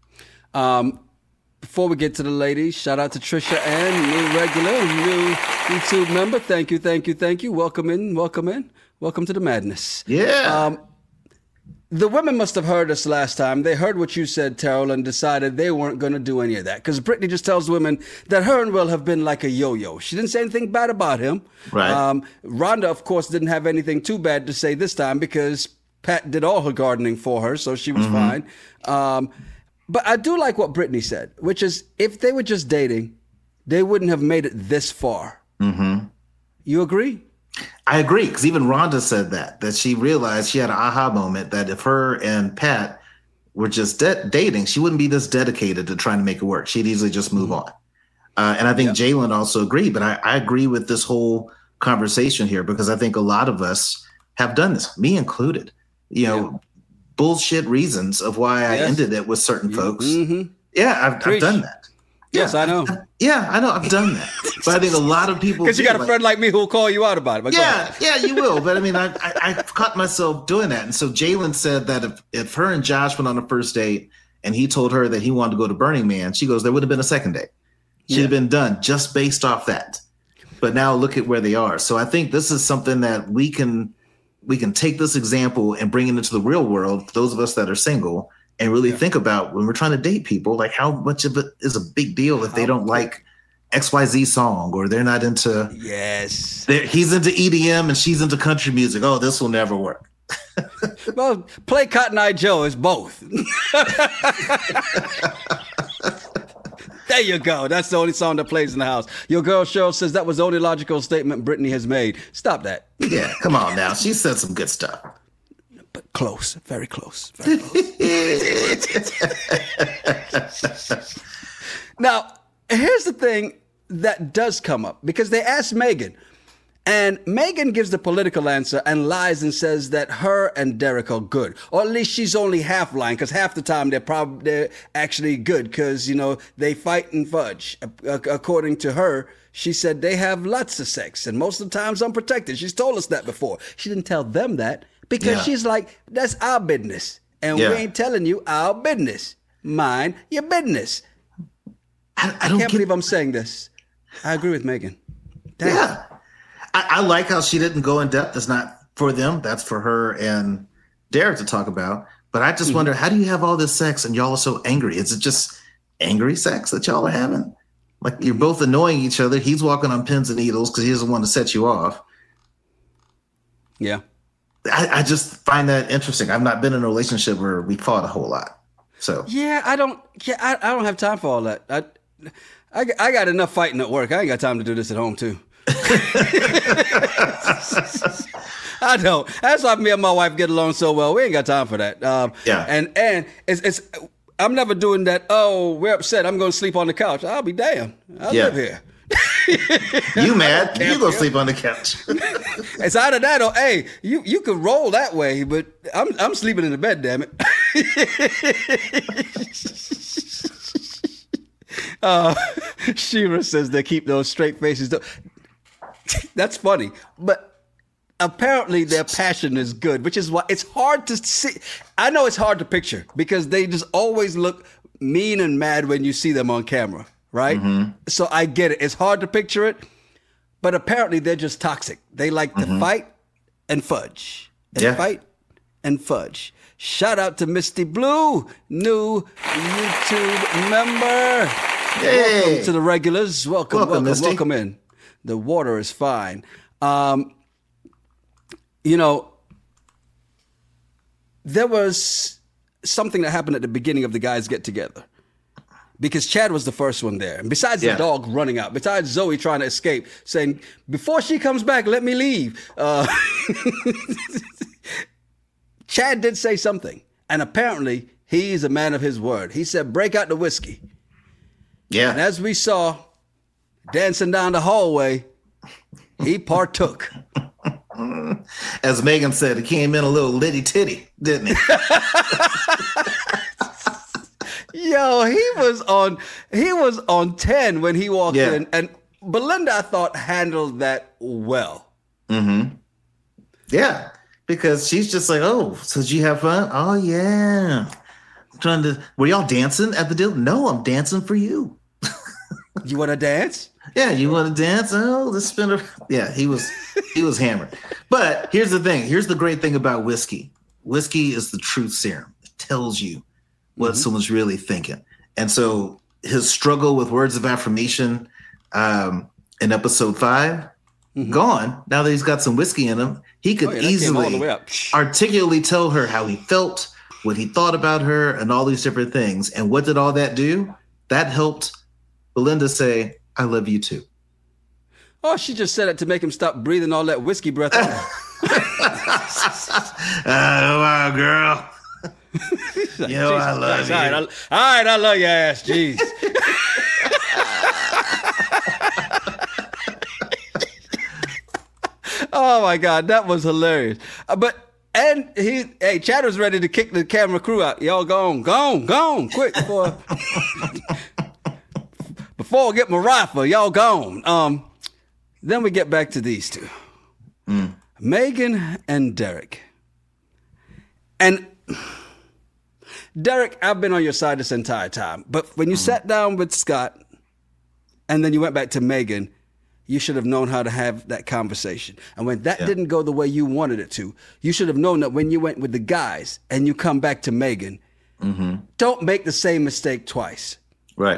Um, Before we get to the ladies, shout out to Trisha Ann, new regular, new YouTube member. Thank you, thank you, thank you. Welcome in, welcome in. Welcome to the madness. Yeah. Um, the women must have heard us last time. They heard what you said, Terrell, and decided they weren't going to do any of that. Because Brittany just tells women that her and Will have been like a yo-yo. She didn't say anything bad about him. Right. Um, Rhonda, of course, didn't have anything too bad to say this time because Pat did all her gardening for her, so she was mm-hmm. fine. Um, But I do like what Brittany said, which is if they were just dating, they wouldn't have made it this far. Mm-hmm. You agree? I agree, because even Rhonda said that, that she realized she had an aha moment that if her and Pat were just de- dating, she wouldn't be this dedicated to trying to make it work. She'd easily just move on. Uh, and I think yeah. Jalen also agreed, but I, I agree with this whole conversation here because I think a lot of us have done this, me included. You know, yeah. bullshit reasons of why I yes. ended it with certain folks. Mm-hmm. Yeah, I've, I've done that. Yes, yeah, I know. I, yeah, I know. I've done that. But I think a lot of people because you got a like, friend like me who will call you out about it. But yeah, yeah, you will. But I mean, I, I I caught myself doing that. And so Jalen said that if if her and Josh went on a first date and he told her that he wanted to go to Burning Man, she goes, there would have been a second date. She'd yeah. have been done just based off that. But now look at where they are. So I think this is something that we can we can take this example and bring it into the real world. Those of us that are single. And really yeah. think about when we're trying to date people, like how much of it is a big deal if they don't like X Y Z song or they're not into. Yes. He's into E D M and she's into country music. Oh, this will never work. Well, play Cotton Eye Joe is both. There you go. That's the only song that plays in the house. Your girl Cheryl says that was the only logical statement Brittany has made. Stop that. Yeah, come on now. She said some good stuff. But close, very close, very close. Now, here's the thing that does come up, because they asked Megan, and Megan gives the political answer and lies and says that her and Derek are good, or at least she's only half lying, because half the time they're probably they're actually good, because you know they fight and fudge. According to her, she said they have lots of sex and most of the times unprotected. She's told us that before. She didn't tell them that. Because yeah. she's like, that's our business. And yeah. we ain't telling you our business. Mind your business. I, I, I don't can't get... believe I'm saying this. I agree with Megan. Damn. Yeah. I, I like how she didn't go in depth. It's not for them. That's for her and Derek to talk about. But I just mm-hmm. wonder, how do you have all this sex and y'all are so angry? Is it just angry sex that y'all are having? Like you're both annoying each other. He's walking on pins and needles because he doesn't want to set you off. Yeah. I, I just find that interesting. I've not been in a relationship where we fought a whole lot. So yeah, I don't. Yeah, I, I don't have time for all that. I, I, I got enough fighting at work. I ain't got time to do this at home too. I don't. That's why me and my wife get along so well. We ain't got time for that. Um, yeah. And and it's it's. I'm never doing that. Oh, we're upset. I'm going to sleep on the couch. I'll be damned. I yeah. live here. You mad? You go sleep on the couch. It's either that or hey, you you can roll that way, but I'm I'm sleeping in the bed. Damn it. uh, Shira says they keep those straight faces. That's funny, but apparently their passion is good, which is why it's hard to see. I know it's hard to picture because they just always look mean and mad when you see them on camera. Right? Mm-hmm. So I get it. It's hard to picture it, but apparently they're just toxic. They like mm-hmm. to fight and fudge. And yeah. fight and fudge. Shout out to Misty Blue, new YouTube member. Hey. Welcome to the regulars. Welcome, welcome, welcome, welcome in. The water is fine. Um, you know, there was something that happened at the beginning of the guys get together. Because Chad was the first one there. And besides yeah. the dog running out, besides Zoe trying to escape, saying, before she comes back, let me leave. Uh, Chad did say something. And apparently, he's a man of his word. He said, break out the whiskey. Yeah. And as we saw, dancing down the hallway, he partook. As Megan said, he came in a little litty titty, didn't he? Yo, he was on he was on ten when he walked yeah. in. And Belinda, I thought, handled that well. Mm-hmm. Yeah. Because she's just like, oh, so did you have fun? Oh yeah. I'm trying to were y'all dancing at the deal? No, I'm dancing for you. You wanna dance? Yeah, you wanna dance? Oh, let's spend a yeah, he was he was hammered. But here's the thing. Here's the great thing about whiskey. Whiskey is the truth serum. It tells you what mm-hmm. someone's really thinking. And so his struggle with words of affirmation um, in episode five, mm-hmm. gone. Now that he's got some whiskey in him, he could oh, yeah, easily articulately tell her how he felt, what he thought about her, and all these different things. And what did all that do? That helped Belinda say, I love you too. Oh, she just said it to make him stop breathing all that whiskey breath out. Oh, wow, girl. Like, you know, I love Christ. you. All right, I, all right, I love your ass. Jeez. Oh my God, that was hilarious. Uh, but and he, hey, Chad was ready to kick the camera crew out. Y'all gone, gone, gone, quick before before I get my rifle. Y'all gone. Um, then we get back to these two, mm. Megan and Derek, and. Derek, I've been on your side this entire time. But when you mm-hmm. sat down with Scott and then you went back to Megan, you should have known how to have that conversation. And when that yeah. didn't go the way you wanted it to, you should have known that when you went with the guys and you come back to Megan, mm-hmm. don't make the same mistake twice. Right.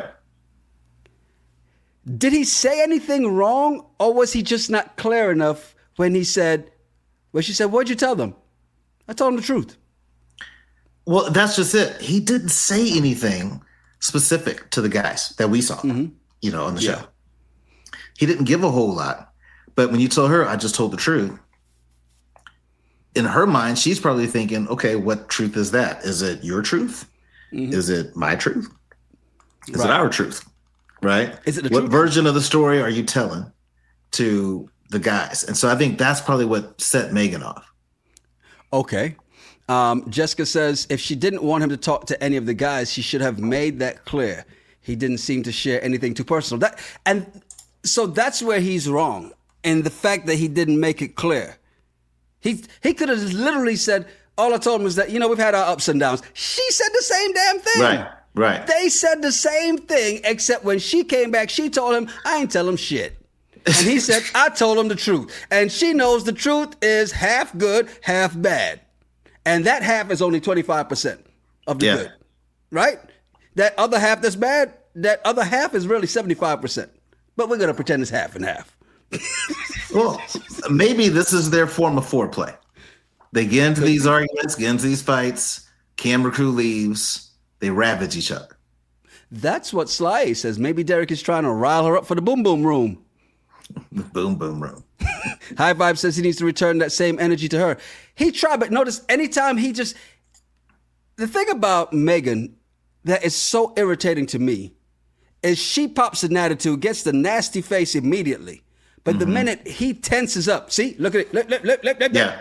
Did he say anything wrong, or was he just not clear enough when he said, when she said, what'd you tell them? I told them the truth. Well, that's just it. He didn't say anything specific to the guys that we saw, mm-hmm. you know, on the yeah. show. He didn't give a whole lot. But when you told her, I just told the truth, in her mind, she's probably thinking, okay, what truth is that? Is it your truth? Mm-hmm. Is it my truth? Is right. it our truth? Right? Is it the what truth? Version of the story are you telling to the guys? And so I think that's probably what set Megan off. Okay. Um, Jessica says if she didn't want him to talk to any of the guys, she should have made that clear. He didn't seem to share anything too personal. That and so that's where he's wrong, in the fact that he didn't make it clear. He he could have literally said, all I told him was that, you know, we've had our ups and downs. She said the same damn thing. Right, right. They said the same thing, except when she came back, she told him, I ain't tell him shit. And he said, I told him the truth. And she knows the truth is half good, half bad. And that half is only twenty-five percent of the yeah. good, right? That other half that's bad, that other half is really seventy-five percent. But we're going to pretend it's half and half. Well, maybe this is their form of foreplay. They get into these arguments, get into these fights. Camera crew leaves. They ravage each other. That's what Sly says. Maybe Derek is trying to rile her up for the boom boom room. The boom boom room. High Vibe says he needs to return that same energy to her. He tried, but notice anytime he just... The thing about Megan that is so irritating to me is she pops an attitude, gets the nasty face immediately. But mm-hmm. the minute he tenses up, see, look at it. Look, look, look, look, look. Yeah.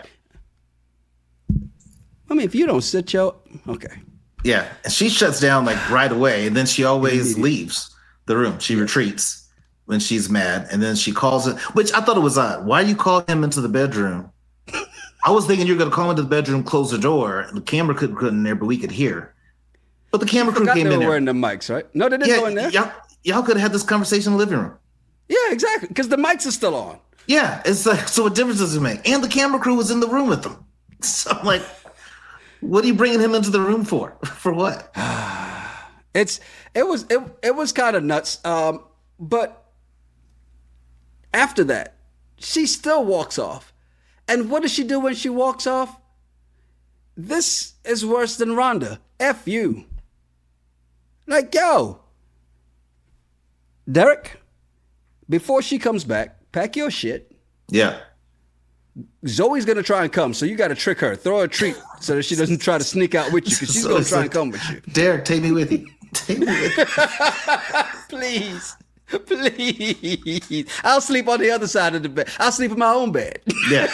I mean, if you don't sit your... Okay. Yeah. And she shuts down like right away. And then she always leaves the room. She retreats when she's mad. And then she calls it, which I thought it was odd. Why you call him into the bedroom? I was thinking you're going to call him into the bedroom, close the door. And the camera couldn't go in there, but we could hear. But the camera crew came they in were there. Wearing the mics, right? No, they didn't yeah, go in there. Y'all, y'all could have had this conversation in the living room. Yeah, exactly. Because the mics are still on. Yeah, it's like, so what difference does it make? And the camera crew was in the room with them. So I'm like, what are you bringing him into the room for? For what? it's it was it it was kind of nuts. Um, but after that, she still walks off. And what does she do when she walks off? This is worse than Rhonda. F you. Like, yo, Derek, before she comes back, pack your shit. Yeah. Zoe's going to try and come, so you got to trick her. Throw her a treat so that she doesn't try to sneak out with you, because she's so going to try like, and come with you. Derek, take me with you. Take me with you. Please. Please. I'll sleep on the other side of the bed. I'll sleep in my own bed. Yeah.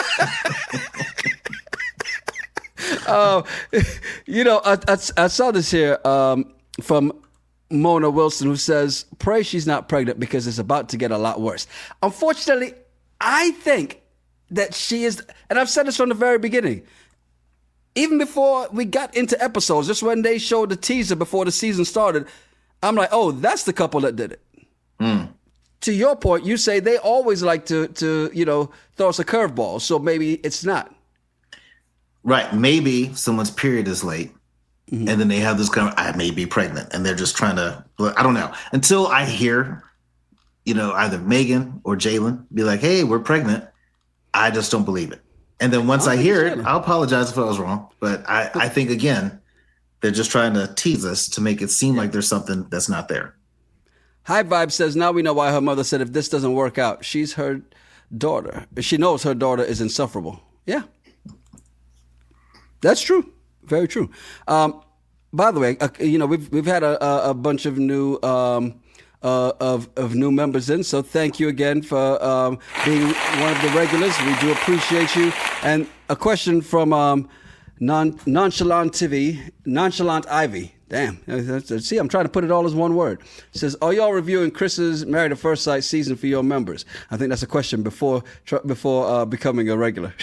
uh, you know, I, I, I saw this here um, from Mona Wilson, who says, pray she's not pregnant because it's about to get a lot worse. Unfortunately, I think that she is, and I've said this from the very beginning, even before we got into episodes, just when they showed the teaser before the season started, I'm like, oh, that's the couple that did it. Mm. To your point, you say they always like to, to you know, throw us a curveball, so maybe it's not. Right. Maybe someone's period is late, mm-hmm. and then they have this kind of, I may be pregnant, and they're just trying to, I don't know. Until I hear, you know, either Megan or Jalen be like, hey, we're pregnant, I just don't believe it. And then once I, I hear it, I'll apologize if I was wrong. But I, I think, again, they're just trying to tease us to make it seem like there's something that's not there. High Vibe says, now we know why her mother said if this doesn't work out, she's her daughter. She knows her daughter is insufferable. Yeah. That's true. Very true. Um, by the way, uh, you know, we've we've had a, a, a bunch of new um, uh, of of new members in, so thank you again for um, being one of the regulars. We do appreciate you. And a question from um, non, Nonchalant T V, Nonchalant Ivy. Damn. See, I'm trying to put it all as one word. It says, are y'all reviewing Chris's Married at First Sight season for your members? I think that's a question before before uh, becoming a regular.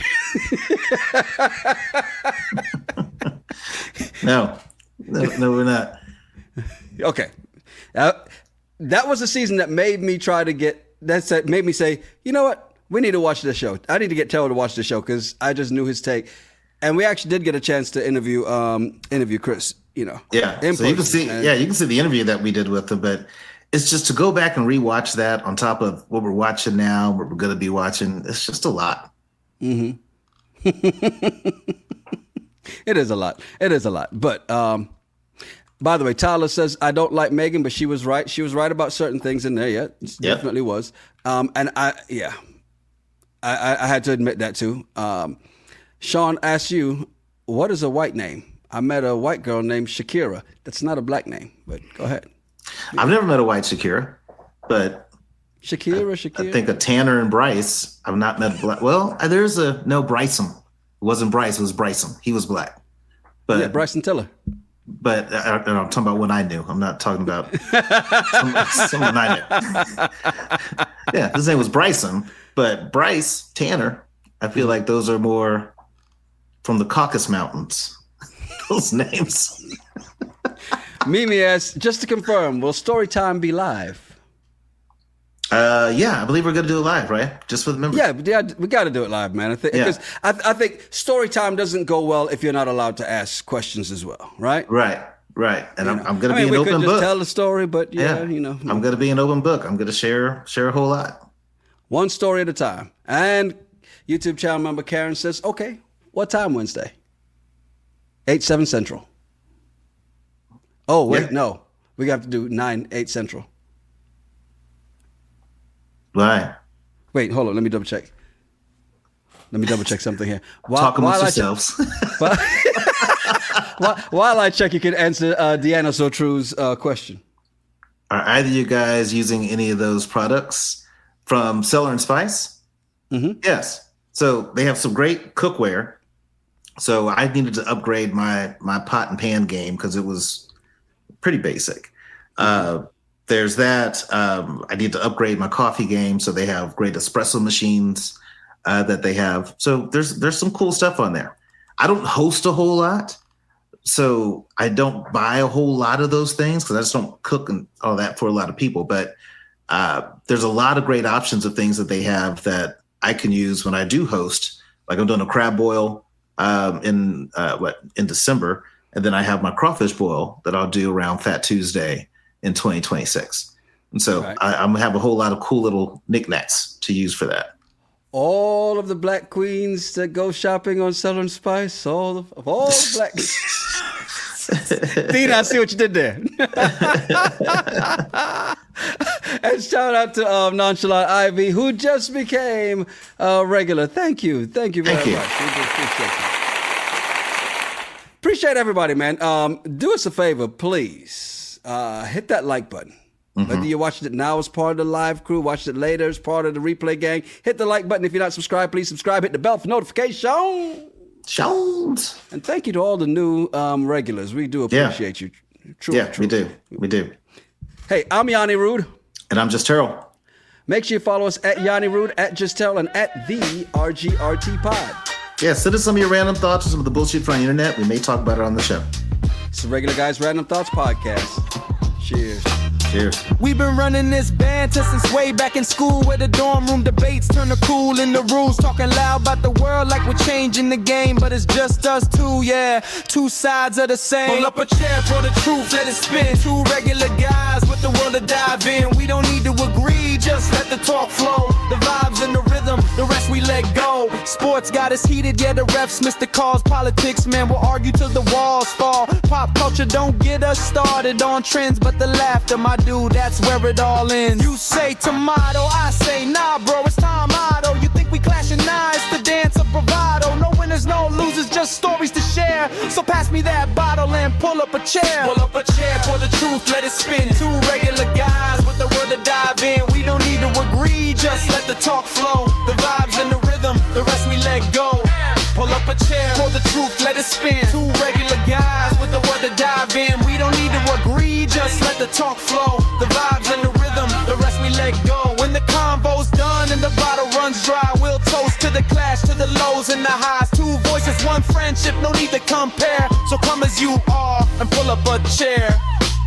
no. no, no, we're not. Okay. Uh, that was a season that made me try to get, that's that made me say, you know what? We need to watch this show. I need to get Taylor to watch the show because I just knew his take. And we actually did get a chance to interview um, interview Chris, you know. Yeah. So you can see, and, yeah, you can see the interview that we did with him, but it's just to go back and rewatch that on top of what we're watching now, what we're going to be watching. It's just a lot. Mm-hmm. It is a lot. It is a lot. But um, by the way, Tyler says, I don't like Megan, but she was right. She was right about certain things in there. Yeah, yep. Definitely was. Um, and I, yeah, I, I, I had to admit that too. Um, Sean asked you, what is a white name? I met a white girl named Shakira. That's not a black name, but go ahead. I've never met a white Shakira, but Shakira, Shakira. I think a Tanner and Bryce. I've not met black. Well, there's a no Bryson. It wasn't Bryce. It was Bryson. He was black. But yeah, Bryson Tiller. But I, I'm talking about what I knew. I'm not talking about someone, someone I knew. Yeah, his name was Bryson, but Bryce Tanner. I feel like those are more from the Caucasus Mountains. Those names. Mimi asks, just to confirm, will Storytime be live? Uh, yeah, I believe we're going to do it live, right? Just for the members. Yeah, yeah, we got to do it live, man. I think because yeah. I, I think Storytime doesn't go well if you're not allowed to ask questions as well, right? Right, right. And you I'm, I'm going to I be mean, an open book. We could book. just tell the story, but yeah, yeah. you know, I'm going to be an open book. I'm going to share share a whole lot. One story at a time. And YouTube channel member Karen says, "Okay, What time Wednesday? eight, seven Central. Oh, wait, yeah. no. We got to do nine, eight Central. Why? Wait, hold on. Let me double check. Let me double check something here. While, Talk amongst yourselves. Check, while, while, while I check, you can answer uh, Deanna Sotru's uh, question. Are either of you guys using any of those products from Cellar and Spice? Mm-hmm. Yes. So they have some great cookware. So I needed to upgrade my my pot and pan game because it was pretty basic. Uh, there's that. Um, I need to upgrade my coffee game. So they have great espresso machines uh, that they have. So there's there's some cool stuff on there. I don't host a whole lot. So I don't buy a whole lot of those things because I just don't cook and all that for a lot of people. But uh, there's a lot of great options of things that they have that I can use when I do host. Like I'm doing a crab boil um, in uh, what in December, and then I have my crawfish boil that I'll do around Fat Tuesday in twenty twenty-six. And so right. I, I'm gonna have a whole lot of cool little knickknacks to use for that. All of the black queens that go shopping on Cellar and Spice, all of, of all the black. Dina, I see what you did there. And shout out to um, Nonchalant Ivy, who just became a regular. Thank you. Thank you very Thank you. much. We do appreciate you. Appreciate everybody, man. Um, do us a favor, please. Uh, hit that like button. Mm-hmm. Whether you're watching it now as part of the live crew, watch it later as part of the replay gang, hit the like button. If you're not subscribed, please subscribe. Hit the bell for notifications. Shows. And thank you to all the new um, regulars. We do appreciate yeah. you. True, yeah, true. we do. We do. Hey, I'm Yanni Rude. And I'm Just Terrell. Make sure you follow us at Yanni Rude, at Just Terrell, and at the R G R T Pod. Yeah, send us some of your random thoughts or some of the bullshit from the internet. We may talk about it on the show. It's the Regular Guys Random Thoughts Podcast. Cheers. Cheers. We've been running this banter since way back in school, where the dorm room debates turn to cool in the rules, talking loud about the world like we're changing the game, but it's just us two, yeah, two sides of the same. Pull up a chair for the truth, let it spin. Two regular guys with the world to dive in. We don't need to agree, just let the talk flow. The vibes and the rhythm, the rest we let go. Sports got us heated, yeah, the refs missed the calls. Politics, man, we'll argue till the walls fall. Pop culture don't get us started on trends, but the laughter, my dude, that's where it all ends. You say tomato, I say nah, bro, it's time auto. You think we clashing nah, it's the dance of bravado. No winners, no losers, just stories to share. So pass me that bottle and pull up a chair. Pull up a chair for the truth, let it spin. Two regular guys with the word to dive in. We don't need to agree, just let the talk flow. The vibes and the rhythm, the rest we let go. Pull up a chair for the truth, let it spin. Two regular guys with the word to dive in. We don't need to agree, just let the talk flow. The vibes and the rhythm, the rest we let go. When the convo's done and the bottle runs dry, we'll toast to the clash, to the lows and the highs. Two voices, one friendship, no need to compare. So come as you are and pull up a chair.